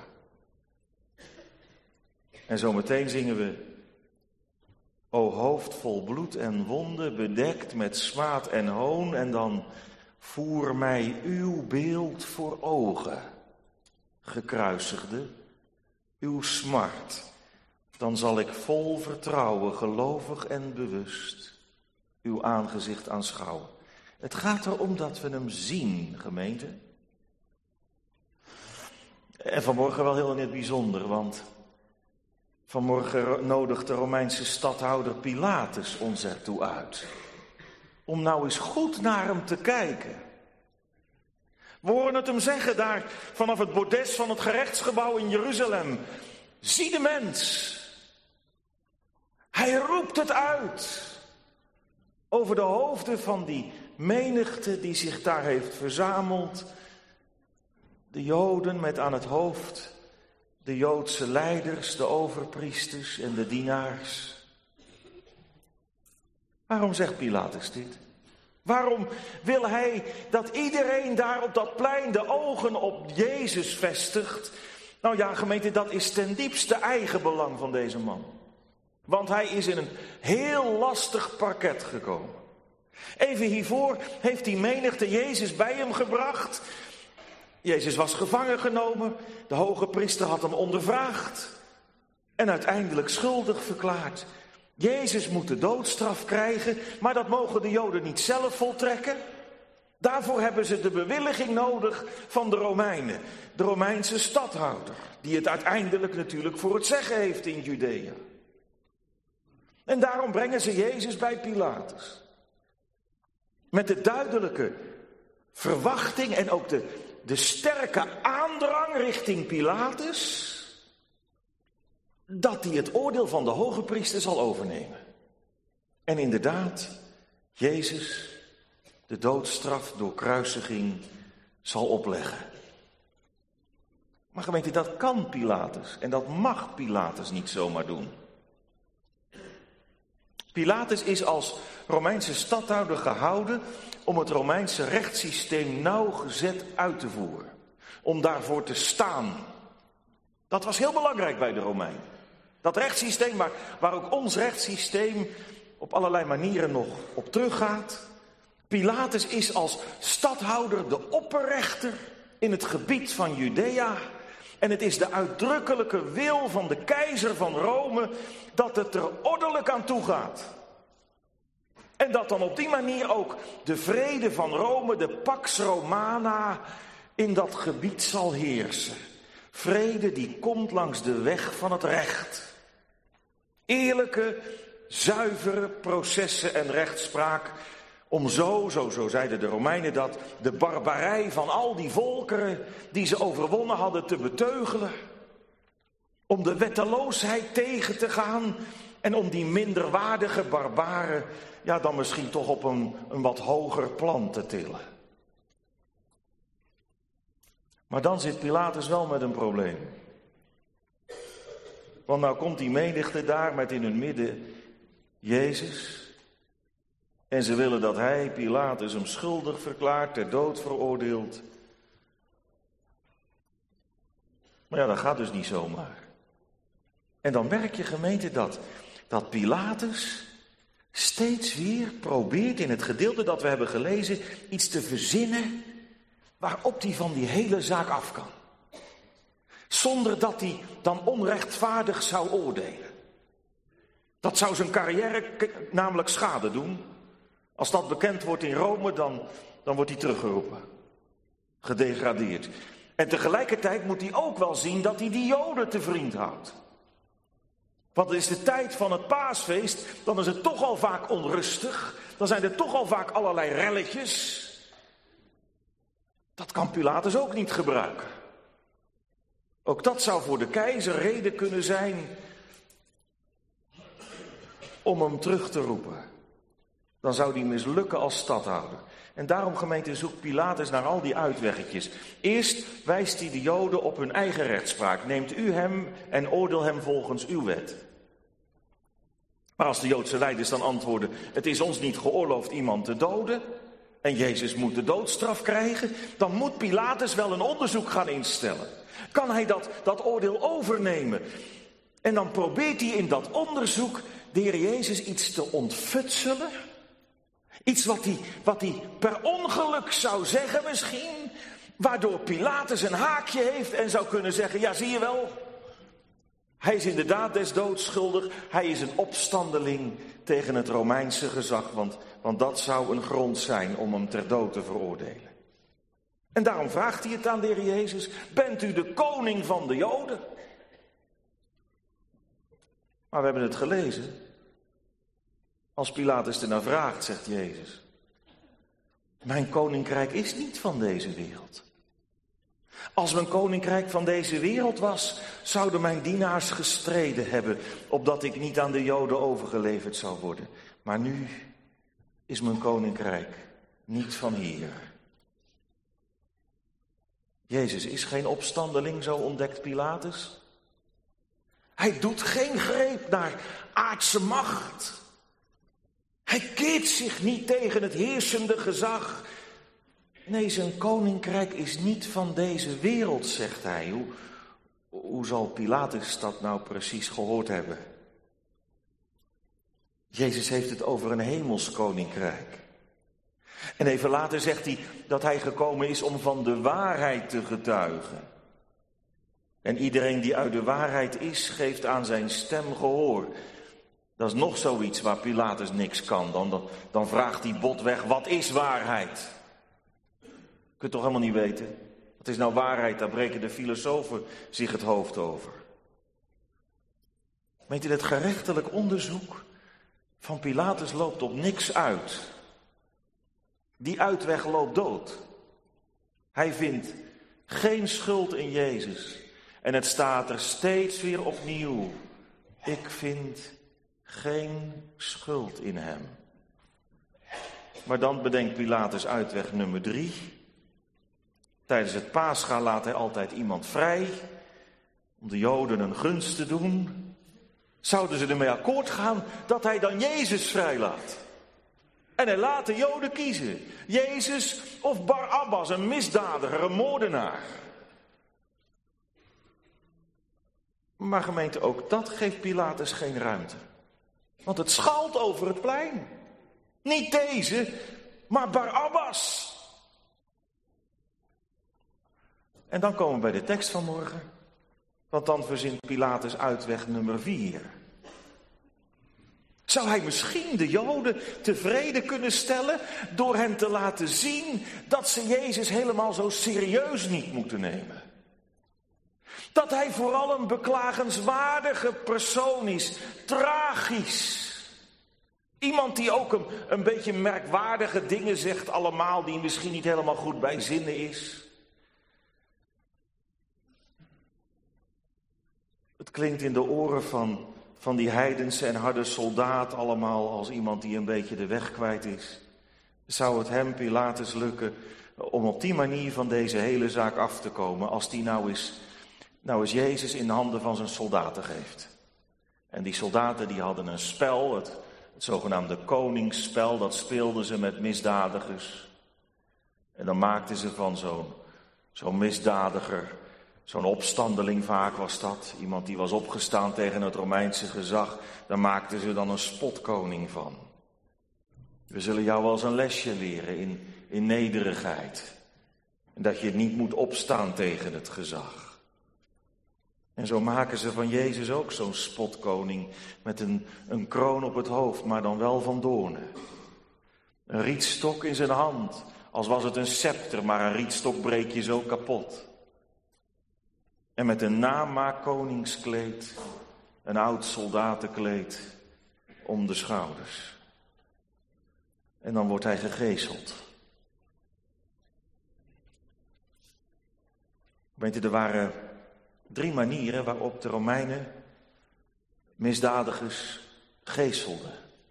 En zometeen zingen we: O hoofd vol bloed en wonden, bedekt met smaad en hoon, en dan voer mij uw beeld voor ogen, gekruisigde, uw smart. Dan zal ik vol vertrouwen, gelovig en bewust, uw aangezicht aanschouwen. Het gaat erom dat we hem zien, gemeente. En vanmorgen wel heel in het bijzonder, want vanmorgen nodigt de Romeinse stadhouder Pilatus ons ertoe uit om nou eens goed naar hem te kijken. We horen het hem zeggen daar vanaf het bordes van het gerechtsgebouw in Jeruzalem. Zie de mens. Hij roept het uit over de hoofden van die menigte die zich daar heeft verzameld. De Joden met aan het hoofd de Joodse leiders, de overpriesters en de dienaars. Waarom zegt Pilatus dit? Waarom wil hij dat iedereen daar op dat plein de ogen op Jezus vestigt? Nou ja, gemeente, dat is ten diepste eigenbelang van deze man. Want hij is in een heel lastig parket gekomen. Even hiervoor heeft die menigte Jezus bij hem gebracht. Jezus was gevangen genomen. De hoge priester had hem ondervraagd. En uiteindelijk schuldig verklaard. Jezus moet de doodstraf krijgen, maar dat mogen de Joden niet zelf voltrekken. Daarvoor hebben ze de bewilliging nodig van de Romeinen, de Romeinse stadhouder, die het uiteindelijk natuurlijk voor het zeggen heeft in Judea. En daarom brengen ze Jezus bij Pilatus. Met de duidelijke verwachting en ook de, de sterke aandrang richting Pilatus, dat hij het oordeel van de hoge priester zal overnemen. En inderdaad, Jezus de doodstraf door kruisiging zal opleggen. Maar gemeente, dat kan Pilatus en dat mag Pilatus niet zomaar doen. Pilatus is als Romeinse stadhouder gehouden om het Romeinse rechtssysteem nauwgezet uit te voeren. Om daarvoor te staan. Dat was heel belangrijk bij de Romeinen. Dat rechtssysteem waar, waar ook ons rechtssysteem op allerlei manieren nog op teruggaat. Pilatus is als stadhouder de opperrechter in het gebied van Judea. En het is de uitdrukkelijke wil van de keizer van Rome dat het er ordelijk aan toe gaat. En dat dan op die manier ook de vrede van Rome, de Pax Romana, in dat gebied zal heersen. Vrede die komt langs de weg van het recht. Eerlijke, zuivere processen en rechtspraak. Om zo, zo, zo zeiden de Romeinen dat, de barbarij van al die volkeren die ze overwonnen hadden te beteugelen. Om de wetteloosheid tegen te gaan en om die minderwaardige barbaren, ja dan misschien toch op een, een wat hoger plan te tillen. Maar dan zit Pilatus wel met een probleem. Want nou komt die menigte daar met in hun midden Jezus. En ze willen dat hij, Pilatus, hem schuldig verklaart, ter dood veroordeelt. Maar ja, dat gaat dus niet zomaar. En dan merk je, gemeente, dat, dat Pilatus steeds weer probeert in het gedeelte dat we hebben gelezen iets te verzinnen waarop hij van die hele zaak af kan. Zonder dat hij dan onrechtvaardig zou oordelen. Dat zou zijn carrière namelijk schade doen. Als dat bekend wordt in Rome, dan, dan wordt hij teruggeroepen. Gedegradeerd. En tegelijkertijd moet hij ook wel zien dat hij die Joden te vriend houdt. Want het is de tijd van het paasfeest, dan is het toch al vaak onrustig. Dan zijn er toch al vaak allerlei relletjes. Dat kan Pilatus ook niet gebruiken. Ook dat zou voor de keizer reden kunnen zijn om hem terug te roepen. Dan zou die mislukken als stadhouder. En daarom, gemeente, zoekt Pilatus naar al die uitweggetjes. Eerst wijst hij de Joden op hun eigen rechtspraak. Neemt u hem en oordeel hem volgens uw wet. Maar als de Joodse leiders dan antwoorden, het is ons niet geoorloofd iemand te doden en Jezus moet de doodstraf krijgen, dan moet Pilatus wel een onderzoek gaan instellen. Kan hij dat, dat oordeel overnemen? En dan probeert hij in dat onderzoek de Heer Jezus iets te ontfutselen. Iets wat hij, wat hij per ongeluk zou zeggen misschien, waardoor Pilatus een haakje heeft en zou kunnen zeggen, ja zie je wel, hij is inderdaad des doods schuldig, hij is een opstandeling tegen het Romeinse gezag, want, want dat zou een grond zijn om hem ter dood te veroordelen. En daarom vraagt hij het aan de Heer Jezus, bent u de koning van de Joden? Maar we hebben het gelezen. Als Pilatus ernaar vraagt, zegt Jezus, mijn koninkrijk is niet van deze wereld. Als mijn koninkrijk van deze wereld was, zouden mijn dienaars gestreden hebben, opdat ik niet aan de Joden overgeleverd zou worden. Maar nu is mijn koninkrijk niet van hier. Jezus is geen opstandeling, zo ontdekt Pilatus. Hij doet geen greep naar aardse macht. Hij keert zich niet tegen het heersende gezag. Nee, zijn koninkrijk is niet van deze wereld, zegt hij. Hoe, hoe zal Pilatus dat nou precies gehoord hebben? Jezus heeft het over een hemels koninkrijk. En even later zegt hij dat hij gekomen is om van de waarheid te getuigen. En iedereen die uit de waarheid is, geeft aan zijn stem gehoor. Dat is nog zoiets waar Pilatus niks kan. Dan, dan, dan vraagt hij botweg, wat is waarheid? Je kunt toch helemaal niet weten? Wat is nou waarheid? Daar breken de filosofen zich het hoofd over. Weet je, het gerechtelijk onderzoek van Pilatus loopt op niks uit. Die uitweg loopt dood. Hij vindt geen schuld in Jezus. En het staat er steeds weer opnieuw. Ik vind geen schuld in hem. Maar dan bedenkt Pilatus uitweg nummer drie. Tijdens het Pascha laat hij altijd iemand vrij. Om de Joden een gunst te doen. Zouden ze ermee akkoord gaan dat hij dan Jezus vrijlaat? En hij laat de Joden kiezen. Jezus of Barabbas, een misdadiger, een moordenaar. Maar gemeente, ook dat geeft Pilatus geen ruimte. Want het schalt over het plein. Niet deze, maar Barabbas. En dan komen we bij de tekst van morgen. Want dan verzint Pilatus uitweg nummer vier. Zou hij misschien de Joden tevreden kunnen stellen door hen te laten zien dat ze Jezus helemaal zo serieus niet moeten nemen? Dat hij vooral een beklagenswaardige persoon is, tragisch. Iemand die ook een, een beetje merkwaardige dingen zegt allemaal, die misschien niet helemaal goed bij zinnen is. Het klinkt in de oren van, van die heidense en harde soldaat allemaal als iemand die een beetje de weg kwijt is. Zou het hem, Pilatus, lukken om op die manier van deze hele zaak af te komen als die nou eens, nou eens Jezus in de handen van zijn soldaten geeft. En die soldaten die hadden een spel, het, het zogenaamde koningsspel, dat speelden ze met misdadigers. En dan maakten ze van zo'n, zo'n misdadiger, zo'n opstandeling vaak was dat, iemand die was opgestaan tegen het Romeinse gezag, daar maakten ze dan een spotkoning van. We zullen jou wel eens een lesje leren in, in nederigheid. En dat je niet moet opstaan tegen het gezag. En zo maken ze van Jezus ook zo'n spotkoning met een, een kroon op het hoofd, maar dan wel van doornen. Een rietstok in zijn hand, als was het een scepter, maar een rietstok breek je zo kapot. En met een namaak koningskleed, een oud soldatenkleed om de schouders. En dan wordt hij gegezeld. Weet je, er waren drie manieren waarop de Romeinen misdadigers gezelden.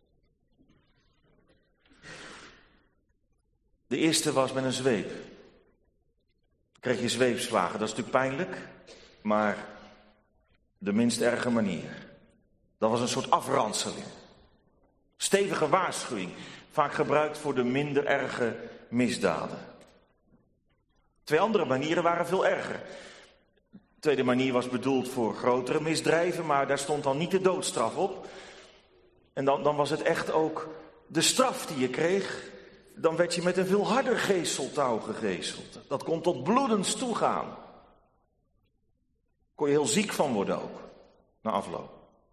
De eerste was met een zweep. Dan kreeg je zweepslagen, dat is natuurlijk pijnlijk, maar de minst erge manier. Dat was een soort afranseling. Stevige waarschuwing, vaak gebruikt voor de minder erge misdaden. Twee andere manieren waren veel erger. De tweede manier was bedoeld voor grotere misdrijven, maar daar stond dan niet de doodstraf op. En dan, dan was het echt ook de straf die je kreeg. Dan werd je met een veel harder geeseltouw gegezeld. Dat kon tot bloedens toegaan. Kon je heel ziek van worden ook, na afloop.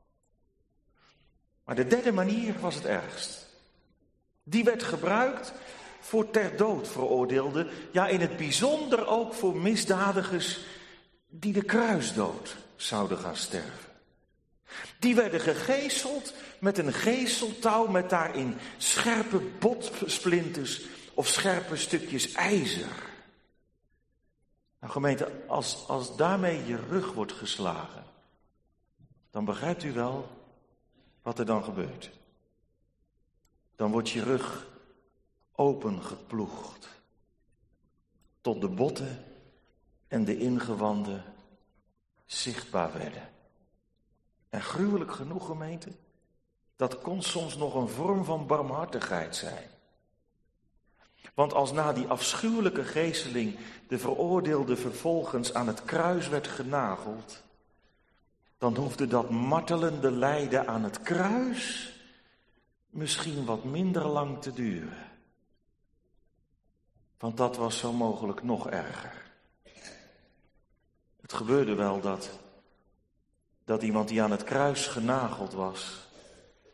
Maar de derde manier was het ergst. Die werd gebruikt voor ter dood veroordeelden. Ja, in het bijzonder ook voor misdadigers die de kruisdood zouden gaan sterven. Die werden gegezeld met een gezeltouw met daarin scherpe botsplinters of scherpe stukjes ijzer. Nou gemeente, als, als daarmee je rug wordt geslagen, dan begrijpt u wel wat er dan gebeurt. Dan wordt je rug opengeploegd tot de botten en de ingewanden zichtbaar werden. En gruwelijk genoeg, gemeente, dat kon soms nog een vorm van barmhartigheid zijn. Want als na die afschuwelijke gezeling de veroordeelde vervolgens aan het kruis werd genageld, dan hoefde dat martelende lijden aan het kruis misschien wat minder lang te duren. Want dat was zo mogelijk nog erger. Het gebeurde wel dat, dat iemand die aan het kruis genageld was,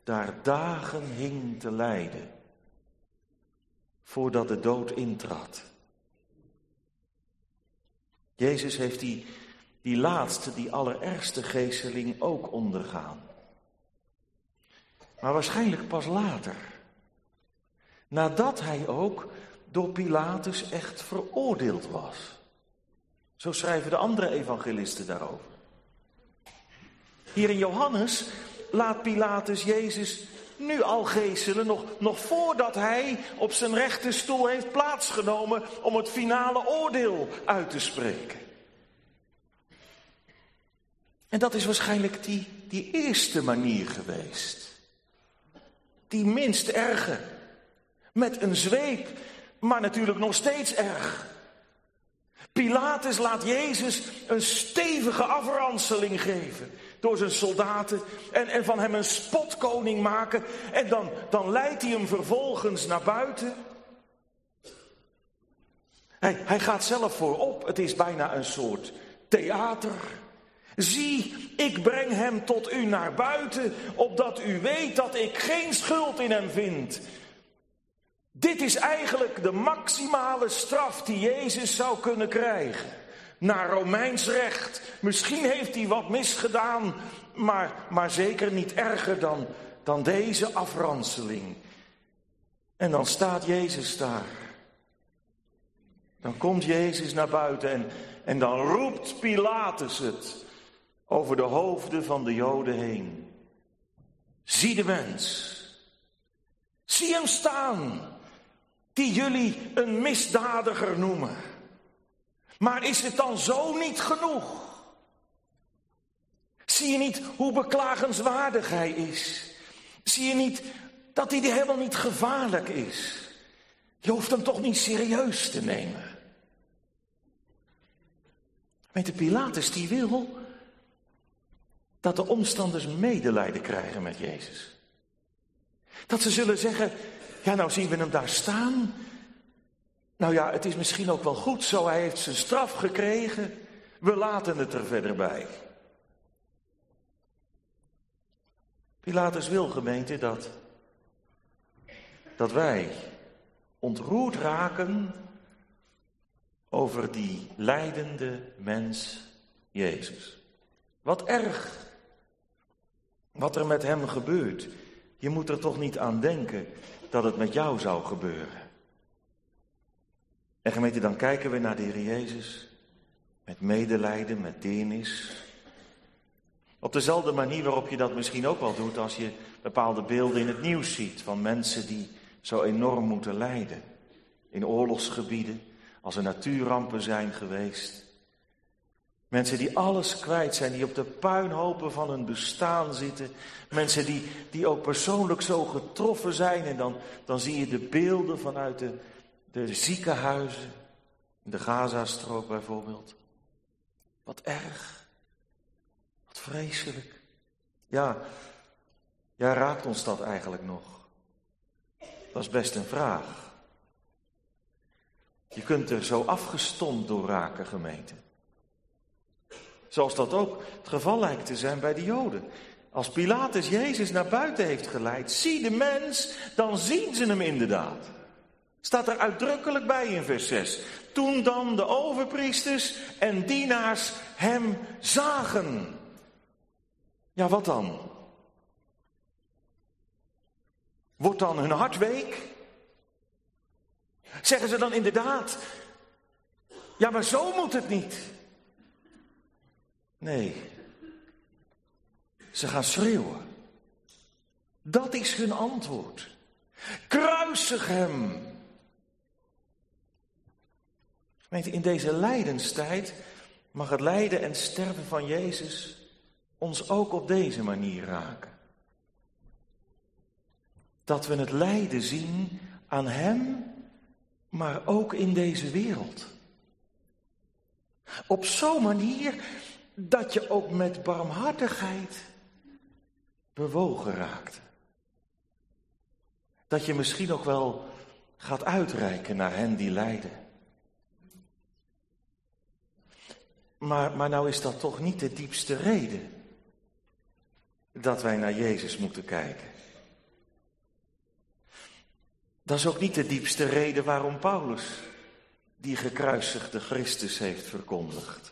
daar dagen hing te lijden, voordat de dood intrad. Jezus heeft die, die laatste, die allerergste geeseling ook ondergaan. Maar waarschijnlijk pas later. Nadat hij ook door Pilatus echt veroordeeld was. Zo schrijven de andere evangelisten daarover. Hier in Johannes laat Pilatus Jezus nu al geeselen, nog, nog voordat hij op zijn rechterstoel heeft plaatsgenomen om het finale oordeel uit te spreken. En dat is waarschijnlijk die, die eerste manier geweest. Die minst erge. Met een zweep, maar natuurlijk nog steeds erg. Pilatus laat Jezus een stevige afranseling geven door zijn soldaten en, en van hem een spotkoning maken. En dan, dan leidt hij hem vervolgens naar buiten. Hij, hij gaat zelf voorop, het is bijna een soort theater. Zie, ik breng hem tot u naar buiten, opdat u weet dat ik geen schuld in hem vind. Dit is eigenlijk de maximale straf die Jezus zou kunnen krijgen. Naar Romeins recht. Misschien heeft hij wat misgedaan, maar, maar zeker niet erger dan, dan deze afranseling. En dan staat Jezus daar. Dan komt Jezus naar buiten en, en dan roept Pilatus het over de hoofden van de Joden heen. Zie de mens. Zie hem staan, die jullie een misdadiger noemen. Maar is het dan zo niet genoeg? Zie je niet hoe beklagenswaardig hij is? Zie je niet dat hij helemaal niet gevaarlijk is? Je hoeft hem toch niet serieus te nemen? Weet de Pilatus die wil dat de omstanders medelijden krijgen met Jezus. Dat ze zullen zeggen, ja nou zien we hem daar staan. Nou ja, het is misschien ook wel goed zo, hij heeft zijn straf gekregen. We laten het er verder bij. Pilatus wil, gemeente, dat, dat wij ontroerd raken over die lijdende mens Jezus. Wat erg, wat er met hem gebeurt. Je moet er toch niet aan denken dat het met jou zou gebeuren. En gemeente, dan kijken we naar de Heer Jezus met medelijden, met deernis. Op dezelfde manier waarop je dat misschien ook wel doet als je bepaalde beelden in het nieuws ziet van mensen die zo enorm moeten lijden. In oorlogsgebieden, als er natuurrampen zijn geweest. Mensen die alles kwijt zijn, die op de puinhopen van hun bestaan zitten. Mensen die, die ook persoonlijk zo getroffen zijn. En dan, dan zie je de beelden vanuit de, de ziekenhuizen. In de Gazastrook bijvoorbeeld. Wat erg. Wat vreselijk. Ja, ja, raakt ons dat eigenlijk nog? Dat is best een vraag. Je kunt er zo afgestompt door raken, gemeente. Zoals dat ook het geval lijkt te zijn bij de Joden. Als Pilatus Jezus naar buiten heeft geleid, zie de mens, dan zien ze hem inderdaad. Staat er uitdrukkelijk bij in vers zes. Toen dan de overpriesters en dienaars hem zagen. Ja, wat dan? Wordt dan hun hart week? Zeggen ze dan inderdaad, ja, maar zo moet het niet. Nee, ze gaan schreeuwen. Dat is hun antwoord. Kruisig hem. Weet je, in deze lijdenstijd mag het lijden en sterven van Jezus ons ook op deze manier raken. Dat we het lijden zien aan hem, maar ook in deze wereld. Op zo'n manier dat je ook met barmhartigheid bewogen raakt. Dat je misschien ook wel gaat uitreiken naar hen die lijden. Maar, maar nou is dat toch niet de diepste reden dat wij naar Jezus moeten kijken. Dat is ook niet de diepste reden waarom Paulus die gekruisigde Christus heeft verkondigd.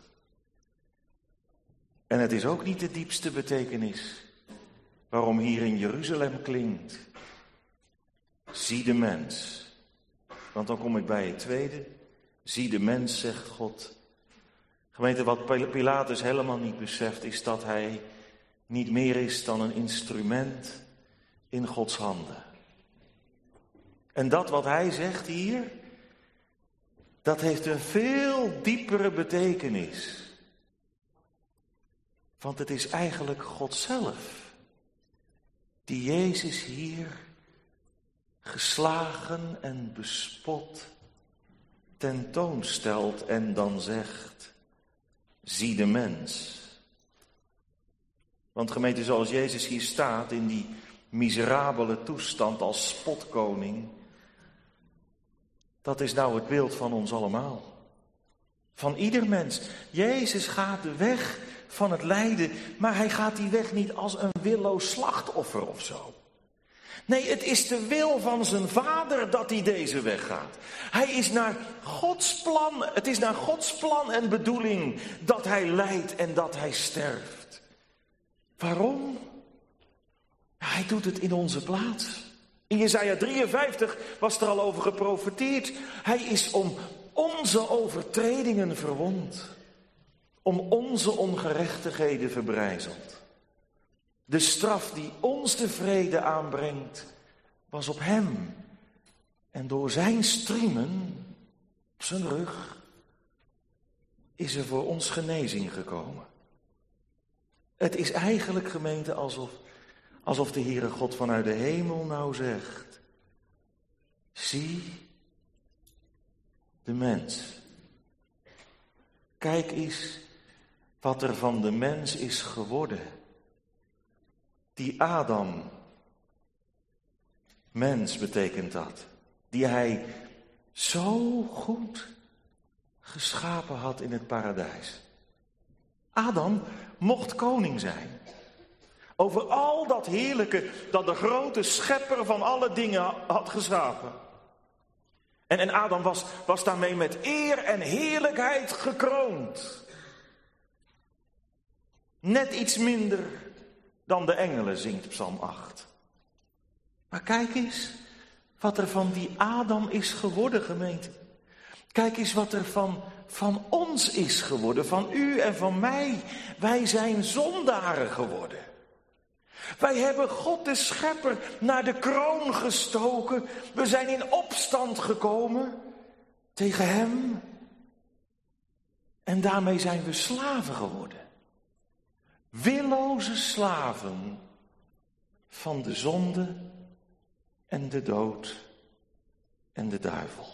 En het is ook niet de diepste betekenis waarom hier in Jeruzalem klinkt: zie de mens. Want dan kom ik bij het tweede. Zie de mens, zegt God. Gemeente, wat Pilatus helemaal niet beseft, is dat hij niet meer is dan een instrument in Gods handen. En dat wat hij zegt hier, dat heeft een veel diepere betekenis. Want het is eigenlijk God zelf die Jezus hier geslagen en bespot tentoonstelt en dan zegt: zie de mens. Want gemeente, zoals Jezus hier staat in die miserabele toestand als spotkoning, dat is nou het beeld van ons allemaal. Van ieder mens. Jezus gaat de weg van het lijden, maar hij gaat die weg niet als een willoos slachtoffer of zo. Nee, het is de wil van zijn Vader dat hij deze weg gaat. Hij is naar Gods plan, het is naar Gods plan en bedoeling dat hij lijdt en dat hij sterft. Waarom? Hij doet het in onze plaats. In Jesaja drieënvijftig was er al over geprofeteerd. Hij is om onze overtredingen verwond, om onze ongerechtigheden verbrijzeld. De straf die ons de vrede aanbrengt, was op hem. En door zijn striemen, op zijn rug, is er voor ons genezing gekomen. Het is eigenlijk, gemeente, alsof, alsof de Heere God vanuit de hemel nou zegt: zie de mens. Kijk eens wat er van de mens is geworden. Die Adam, mens betekent dat, die hij zo goed geschapen had in het paradijs. Adam mocht koning zijn. Over al dat heerlijke dat de grote schepper van alle dingen had geschapen. En, en Adam was, was daarmee met eer en heerlijkheid gekroond. Net iets minder dan de engelen, zingt Psalm acht. Maar kijk eens wat er van die Adam is geworden, gemeente. Kijk eens wat er van, van ons is geworden, van u en van mij. Wij zijn zondaren geworden. Wij hebben God de Schepper naar de kroon gestoken. We zijn in opstand gekomen tegen hem. En daarmee zijn we slaven geworden. Willoze slaven van de zonde en de dood en de duivel.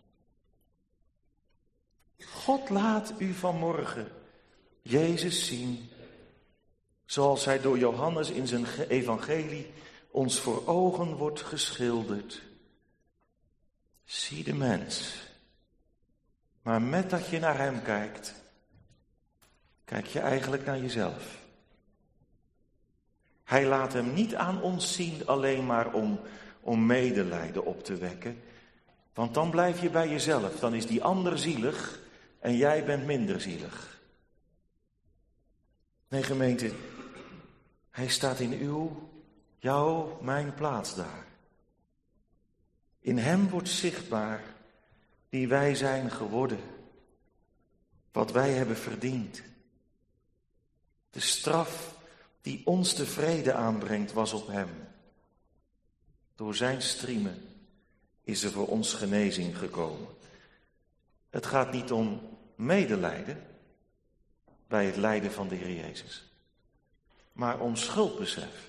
God laat u vanmorgen Jezus zien, zoals hij door Johannes in zijn evangelie ons voor ogen wordt geschilderd. Zie de mens. Maar met dat je naar hem kijkt, kijk je eigenlijk naar jezelf. Hij laat hem niet aan ons zien alleen maar om, om medelijden op te wekken. Want dan blijf je bij jezelf. Dan is die ander zielig en jij bent minder zielig. Nee, gemeente, hij staat in uw, jouw, mijn plaats daar. In hem wordt zichtbaar wie wij zijn geworden. Wat wij hebben verdiend. De straf die ons de vrede aanbrengt, was op hem. Door zijn striemen is er voor ons genezing gekomen. Het gaat niet om medelijden bij het lijden van de Heer Jezus, maar om schuldbesef.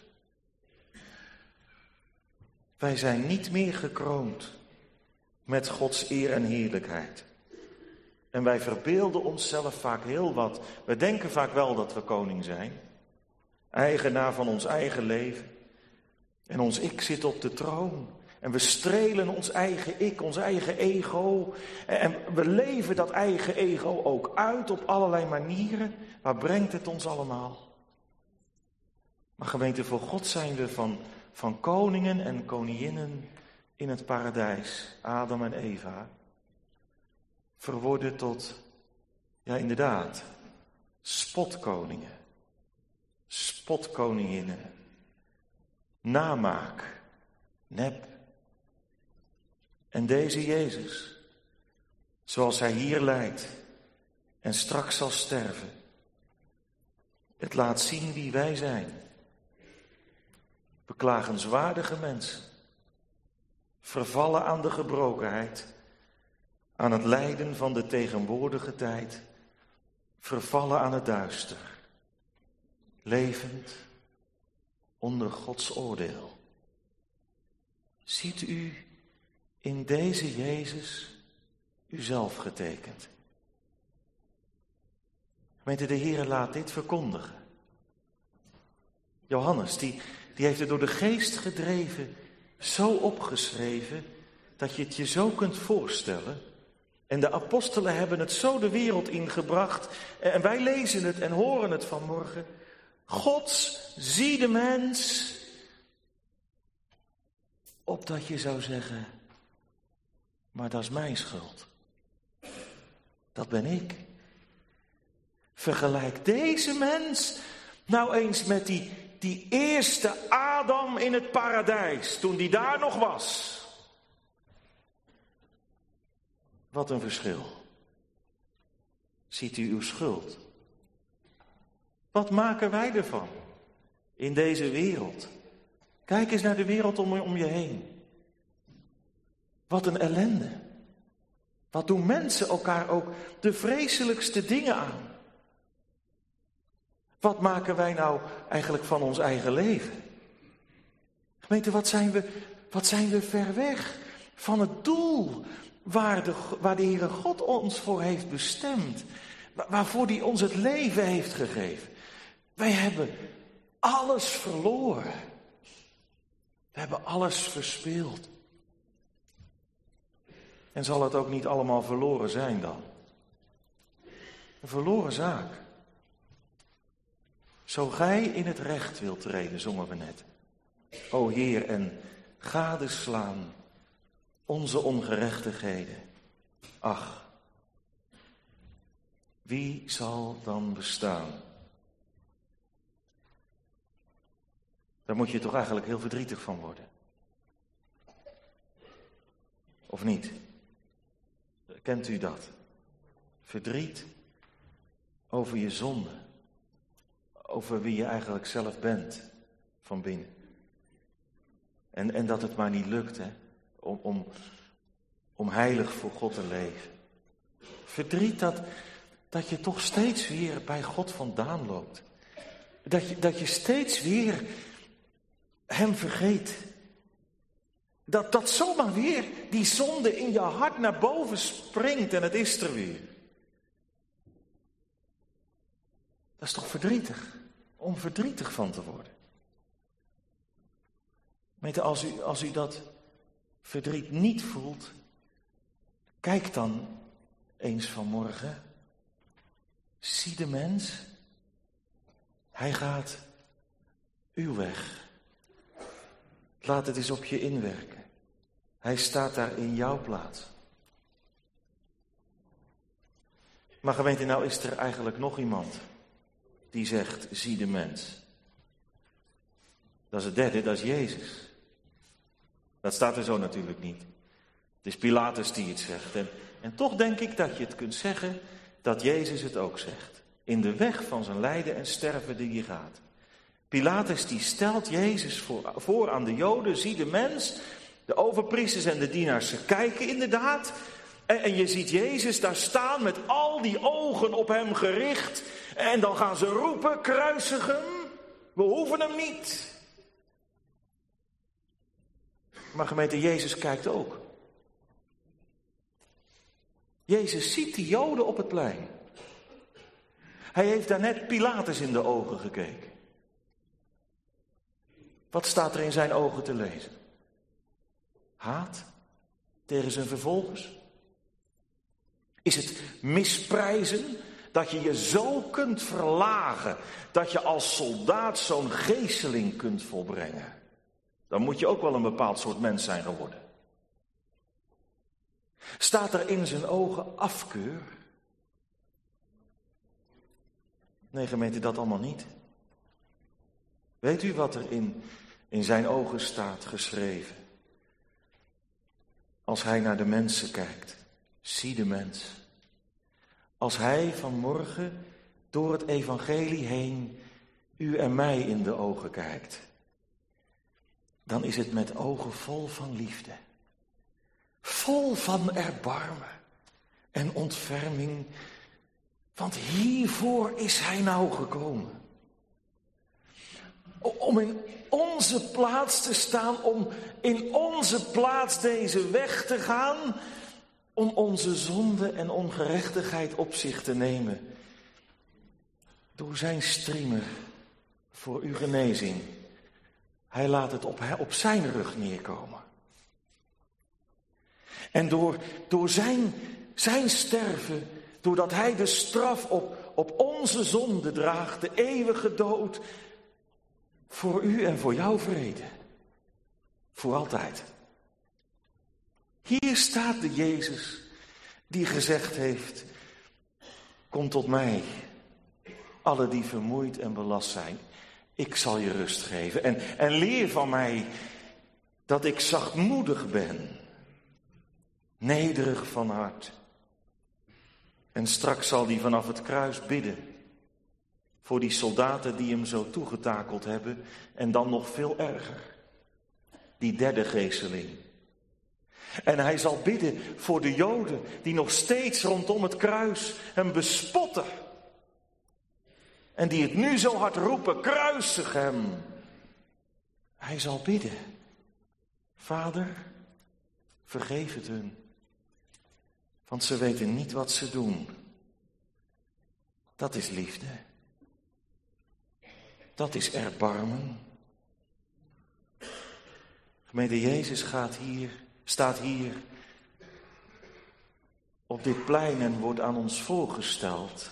Wij zijn niet meer gekroond met Gods eer en heerlijkheid. En wij verbeelden onszelf vaak heel wat. We denken vaak wel dat we koning zijn. Eigenaar van ons eigen leven. En ons ik zit op de troon. En we strelen ons eigen ik, ons eigen ego. En we leven dat eigen ego ook uit op allerlei manieren. Waar brengt het ons allemaal? Maar gemeente, voor God zijn we van, van koningen en koninginnen in het paradijs, Adam en Eva, verworden tot, ja inderdaad, spotkoningen, spotkoninginnen, namaak, nep. En deze Jezus, zoals hij hier lijdt en straks zal sterven, het laat zien wie wij zijn. Beklagenswaardige mensen, vervallen aan de gebrokenheid, aan het lijden van de tegenwoordige tijd, vervallen aan het duister, levend onder Gods oordeel. Ziet u in deze Jezus uzelf getekend? Gemeente, de Heere laat dit verkondigen. Johannes, die, die heeft het door de geest gedreven, zo opgeschreven, dat je het je zo kunt voorstellen. En de apostelen hebben het zo de wereld ingebracht. En wij lezen het en horen het vanmorgen. God zie de mens. Opdat je zou zeggen, maar dat is mijn schuld. Dat ben ik. Vergelijk deze mens nou eens met die, die eerste Adam in het paradijs, toen die daar nog was. Wat een verschil. Ziet u uw schuld? Wat maken wij ervan in deze wereld? Kijk eens naar de wereld om, om je heen. Wat een ellende. Wat doen mensen elkaar ook de vreselijkste dingen aan? Wat maken wij nou eigenlijk van ons eigen leven? Gemeente, wat zijn we, wat zijn we ver weg van het doel waar de, waar de Heere God ons voor heeft bestemd. Waarvoor hij ons het leven heeft gegeven. Wij hebben alles verloren. We hebben alles verspeeld. En zal het ook niet allemaal verloren zijn dan? Een verloren zaak. Zo gij in het recht wilt treden, zongen we net. O Heer, en gadeslaan onze ongerechtigheden. Ach, wie zal dan bestaan? Daar moet je toch eigenlijk heel verdrietig van worden. Of niet? Kent u dat? Verdriet over je zonde. Over wie je eigenlijk zelf bent van binnen. En, en dat het maar niet lukt, hè? Om, om, om heilig voor God te leven. Verdriet dat, dat je toch steeds weer bij God vandaan loopt. Dat je, dat je steeds weer hem vergeet. Dat, dat zomaar weer die zonde in je hart naar boven springt en het is er weer. Dat is toch verdrietig? Om verdrietig van te worden. Weet u, als u, als u dat verdriet niet voelt, kijk dan eens vanmorgen. Zie de mens. Hij gaat uw weg. Laat het eens op je inwerken. Hij staat daar in jouw plaats. Maar gemeente, nou is er eigenlijk nog iemand die zegt, zie de mens. Dat is het derde, dat is Jezus. Dat staat er zo natuurlijk niet. Het is Pilatus die het zegt. En, en toch denk ik dat je het kunt zeggen dat Jezus het ook zegt. In de weg van zijn lijden en sterven die hij gaat. Pilatus die stelt Jezus voor, voor aan de Joden, zie de mens. De overpriesters en de dienaars, ze kijken inderdaad. En, en je ziet Jezus daar staan met al die ogen op hem gericht. En dan gaan ze roepen, kruisig hem. We hoeven hem niet. Maar gemeente, Jezus kijkt ook. Jezus ziet die Joden op het plein. Hij heeft daarnet Pilatus in de ogen gekeken. Wat staat er in zijn ogen te lezen? Haat tegen zijn vervolgers? Is het misprijzen dat je je zo kunt verlagen dat je als soldaat zo'n geeseling kunt volbrengen? Dan moet je ook wel een bepaald soort mens zijn geworden. Staat er in zijn ogen afkeur? Nee, gemeente, dat allemaal niet. Weet u wat er in, in zijn ogen staat geschreven? Als hij naar de mensen kijkt, zie de mens. Als hij vanmorgen door het evangelie heen u en mij in de ogen kijkt, dan is het met ogen vol van liefde. Vol van erbarmen en ontferming, want hiervoor is hij nou gekomen. Om in onze plaats te staan, om in onze plaats deze weg te gaan, om onze zonde en ongerechtigheid op zich te nemen. Door zijn striemen voor uw genezing. Hij laat het op, op zijn rug neerkomen. En door, door zijn, zijn sterven, doordat hij de straf op, op onze zonde draagt, de eeuwige dood, voor u en voor jou vrede. Voor altijd. Hier staat de Jezus die gezegd heeft, kom tot mij, alle die vermoeid en belast zijn. Ik zal je rust geven. En, en leer van mij dat ik zachtmoedig ben. Nederig van hart. En straks zal hij vanaf het kruis bidden. Voor die soldaten die hem zo toegetakeld hebben. En dan nog veel erger. Die derde geeseling. En hij zal bidden voor de Joden die nog steeds rondom het kruis hem bespotten. En die het nu zo hard roepen, kruisig hem. Hij zal bidden. Vader, vergeef het hun. Want ze weten niet wat ze doen. Dat is liefde. Dat is erbarmen. Gemeente, Jezus gaat hier, staat hier op dit plein en wordt aan ons voorgesteld.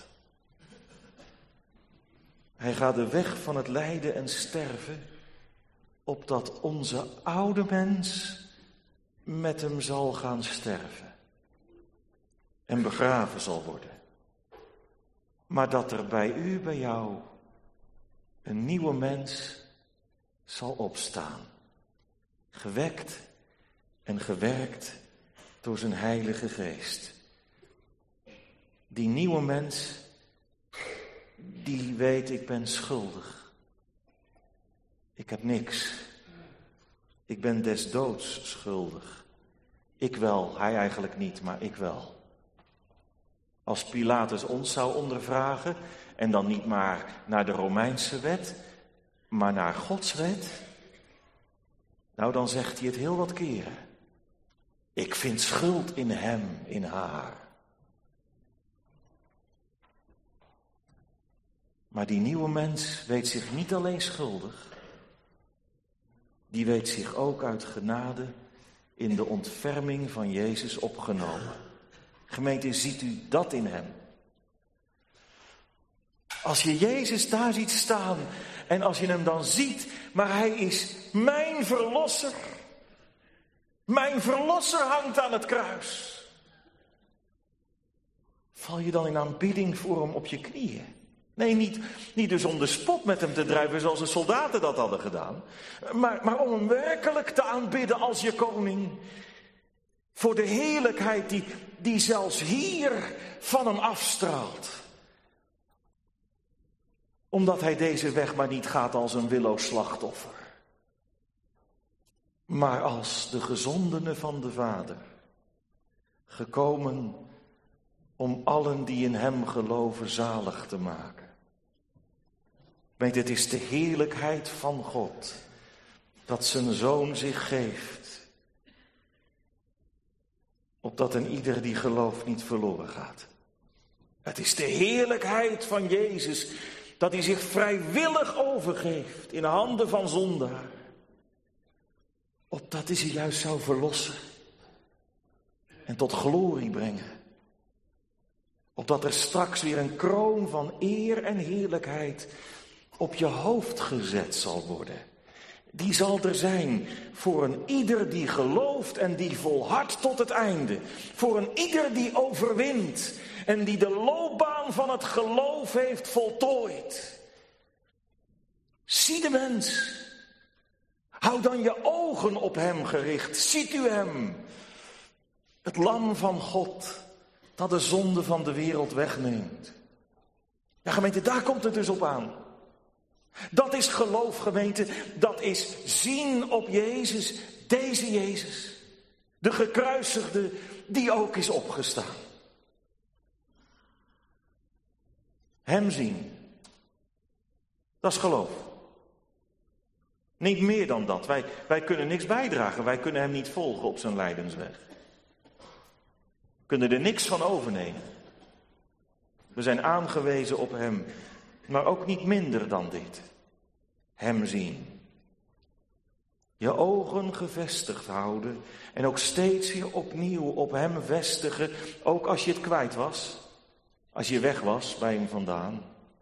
Hij gaat de weg van het lijden en sterven, opdat onze oude mens met hem zal gaan sterven en begraven zal worden. Maar dat er bij u, bij jou, een nieuwe mens zal opstaan, gewekt en gewerkt door zijn Heilige Geest. Die nieuwe mens, die weet, ik ben schuldig. Ik heb niks. Ik ben des doods schuldig. Ik wel, hij eigenlijk niet, maar ik wel. Als Pilatus ons zou ondervragen, en dan niet maar naar de Romeinse wet, maar naar Gods wet, nou dan zegt hij het heel wat keren. Ik vind schuld in hem, in haar. Maar die nieuwe mens weet zich niet alleen schuldig, die weet zich ook uit genade in de ontferming van Jezus opgenomen. Gemeente, ziet u dat in hem? Als je Jezus daar ziet staan en als je hem dan ziet, maar hij is mijn verlosser. Mijn verlosser hangt aan het kruis. Val je dan in aanbidding voor hem op je knieën? Nee, niet, niet dus om de spot met hem te drijven zoals de soldaten dat hadden gedaan. Maar, maar om hem werkelijk te aanbidden als je koning. Voor de heerlijkheid die, die zelfs hier van hem afstraalt. Omdat hij deze weg maar niet gaat als een willoos slachtoffer. Maar als de gezondene van de Vader. Gekomen om allen die in hem geloven zalig te maken. Weet, het is de heerlijkheid van God dat zijn Zoon zich geeft. Opdat een ieder die gelooft niet verloren gaat. Het is de heerlijkheid van Jezus dat hij zich vrijwillig overgeeft in de handen van zondaar. Opdat hij ze juist zou verlossen en tot glorie brengen. Opdat er straks weer een kroon van eer en heerlijkheid op je hoofd gezet zal worden. die zal er zijn voor een ieder die gelooft en die volhardt tot het einde. Voor een ieder die overwint en die de loopbaan van het geloof heeft voltooid. Zie de mens. Hou dan je ogen op hem gericht. Ziet u hem? Het lam van God dat de zonde van de wereld wegneemt. Ja, gemeente, daar komt het dus op aan. Dat is geloof, gemeente. Dat is zien op Jezus, deze Jezus. De gekruisigde die ook is opgestaan. Hem zien. Dat is geloof. Niet meer dan dat. Wij, wij kunnen niks bijdragen. Wij kunnen hem niet volgen op zijn lijdensweg. We kunnen er niks van overnemen. We zijn aangewezen op hem. Maar ook niet minder dan dit. Hem zien. Je ogen gevestigd houden. En ook steeds weer opnieuw op hem vestigen. Ook als je het kwijt was. Als je weg was bij hem vandaan.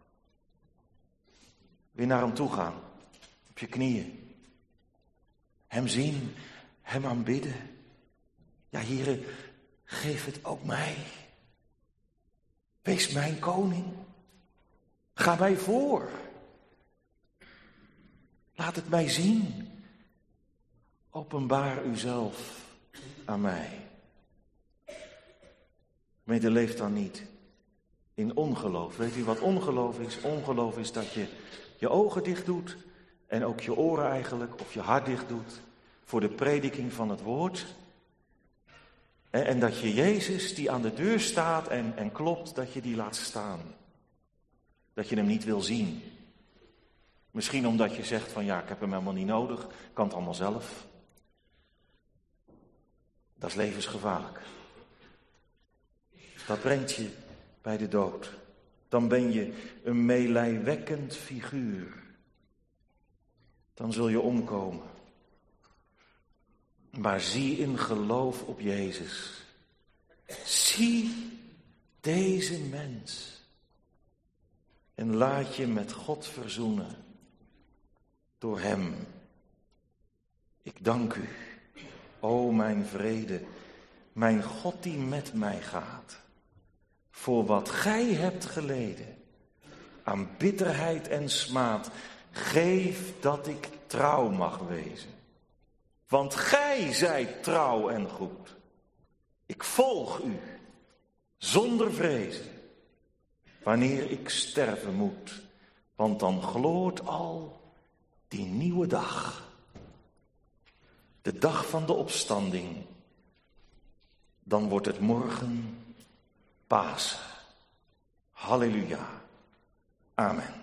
Weer naar hem toe gaan. Op je knieën. Hem zien. Hem aanbidden. Ja, Heere, geef het ook mij. Wees mijn koning. Ga mij voor. Laat het mij zien. Openbaar uzelf aan mij. Gemeente, leeft dan niet in ongeloof. Weet u wat ongeloof is? Ongeloof is dat je je ogen dicht doet en ook je oren eigenlijk, of je hart dicht doet voor de prediking van het woord. En, en dat je Jezus die aan de deur staat en, en klopt, dat je die laat staan. Dat je hem niet wil zien. Misschien omdat je zegt van ja, ik heb hem helemaal niet nodig, ik kan het allemaal zelf. Dat is levensgevaarlijk. Dat brengt je bij de dood. Dan ben je een meelijwekkend figuur. Dan zul je omkomen. Maar zie in geloof op Jezus. Zie deze mens. En laat je met God verzoenen. Door hem. Ik dank u, o mijn vrede, mijn God die met mij gaat. Voor wat gij hebt geleden, aan bitterheid en smaad, geef dat ik trouw mag wezen. Want gij zijt trouw en goed. Ik volg u, zonder vrezen, wanneer ik sterven moet. Want dan gloort al die nieuwe dag. De dag van de opstanding. Dan wordt het morgen Pasen. Halleluja. Amen.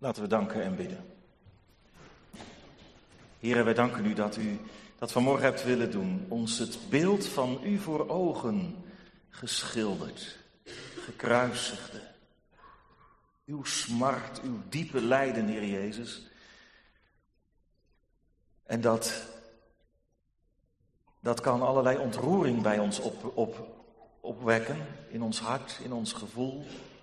Laten we danken en bidden. Heere, wij danken u dat u dat vanmorgen hebt willen doen. Ons het beeld van u voor ogen geschilderd, gekruisigde. Uw smart, uw diepe lijden, Heer Jezus. En dat, dat kan allerlei ontroering bij ons op, op, opwekken, in ons hart, in ons gevoel.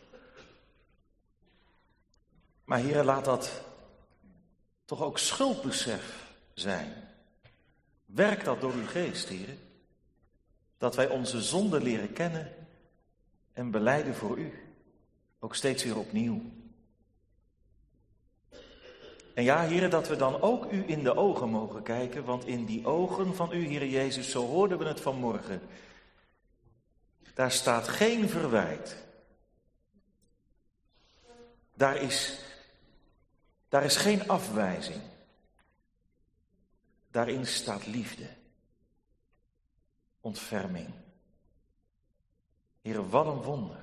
Maar Heer, laat dat toch ook schuldbesef zijn. Werk dat door uw geest, Heer. Dat wij onze zonde leren kennen en belijden voor u. Ook steeds weer opnieuw. En ja, Heer, dat we dan ook u in de ogen mogen kijken, want in die ogen van u, Heer Jezus, zo hoorden we het vanmorgen. Daar staat geen verwijt. Daar is, daar is geen afwijzing. Daarin staat liefde. Ontferming. Heer, wat een wonder.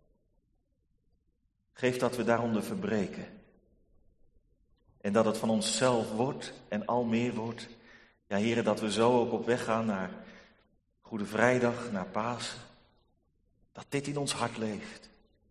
Geef dat we daaronder verbreken. En dat het van onszelf wordt en al meer wordt. Ja, Heer, dat we zo ook op weg gaan naar Goede Vrijdag, naar Pasen. Dat dit in ons hart leeft.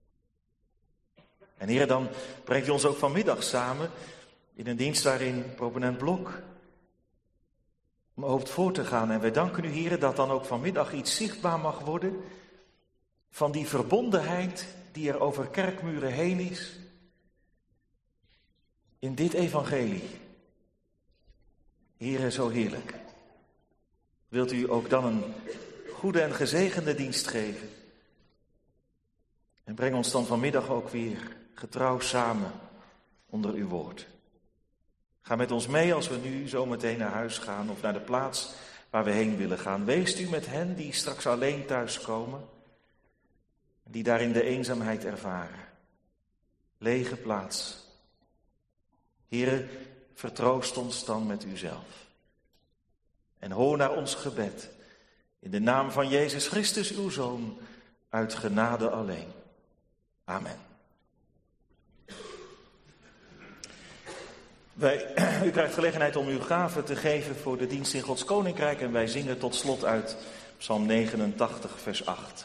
En Heer, dan brengt u ons ook vanmiddag samen in een dienst waarin proponent Blok om hoopt voor te gaan. En wij danken u, Heer, dat dan ook vanmiddag iets zichtbaar mag worden van die verbondenheid die er over kerkmuren heen is. In dit evangelie. Heere, zo heerlijk. Wilt u ook dan een goede en gezegende dienst geven? En breng ons dan vanmiddag ook weer getrouw samen onder uw woord. Ga met ons mee als we nu zo meteen naar huis gaan of naar de plaats waar we heen willen gaan. Weest u met hen die straks alleen thuiskomen, die daarin de eenzaamheid ervaren. Lege plaats. Heere, vertroost ons dan met uzelf. En hoor naar ons gebed. In de naam van Jezus Christus, uw Zoon, uit genade alleen. Amen. Wij, u krijgt gelegenheid om uw gave te geven voor de dienst in Gods Koninkrijk. En wij zingen tot slot uit Psalm negenentachtig, vers acht.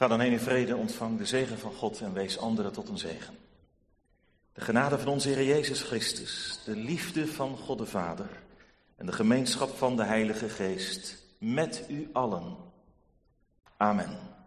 Ga dan heen in vrede, ontvang de zegen van God en wees anderen tot een zegen. De genade van onze Heer Jezus Christus, de liefde van God de Vader en de gemeenschap van de Heilige Geest met u allen. Amen.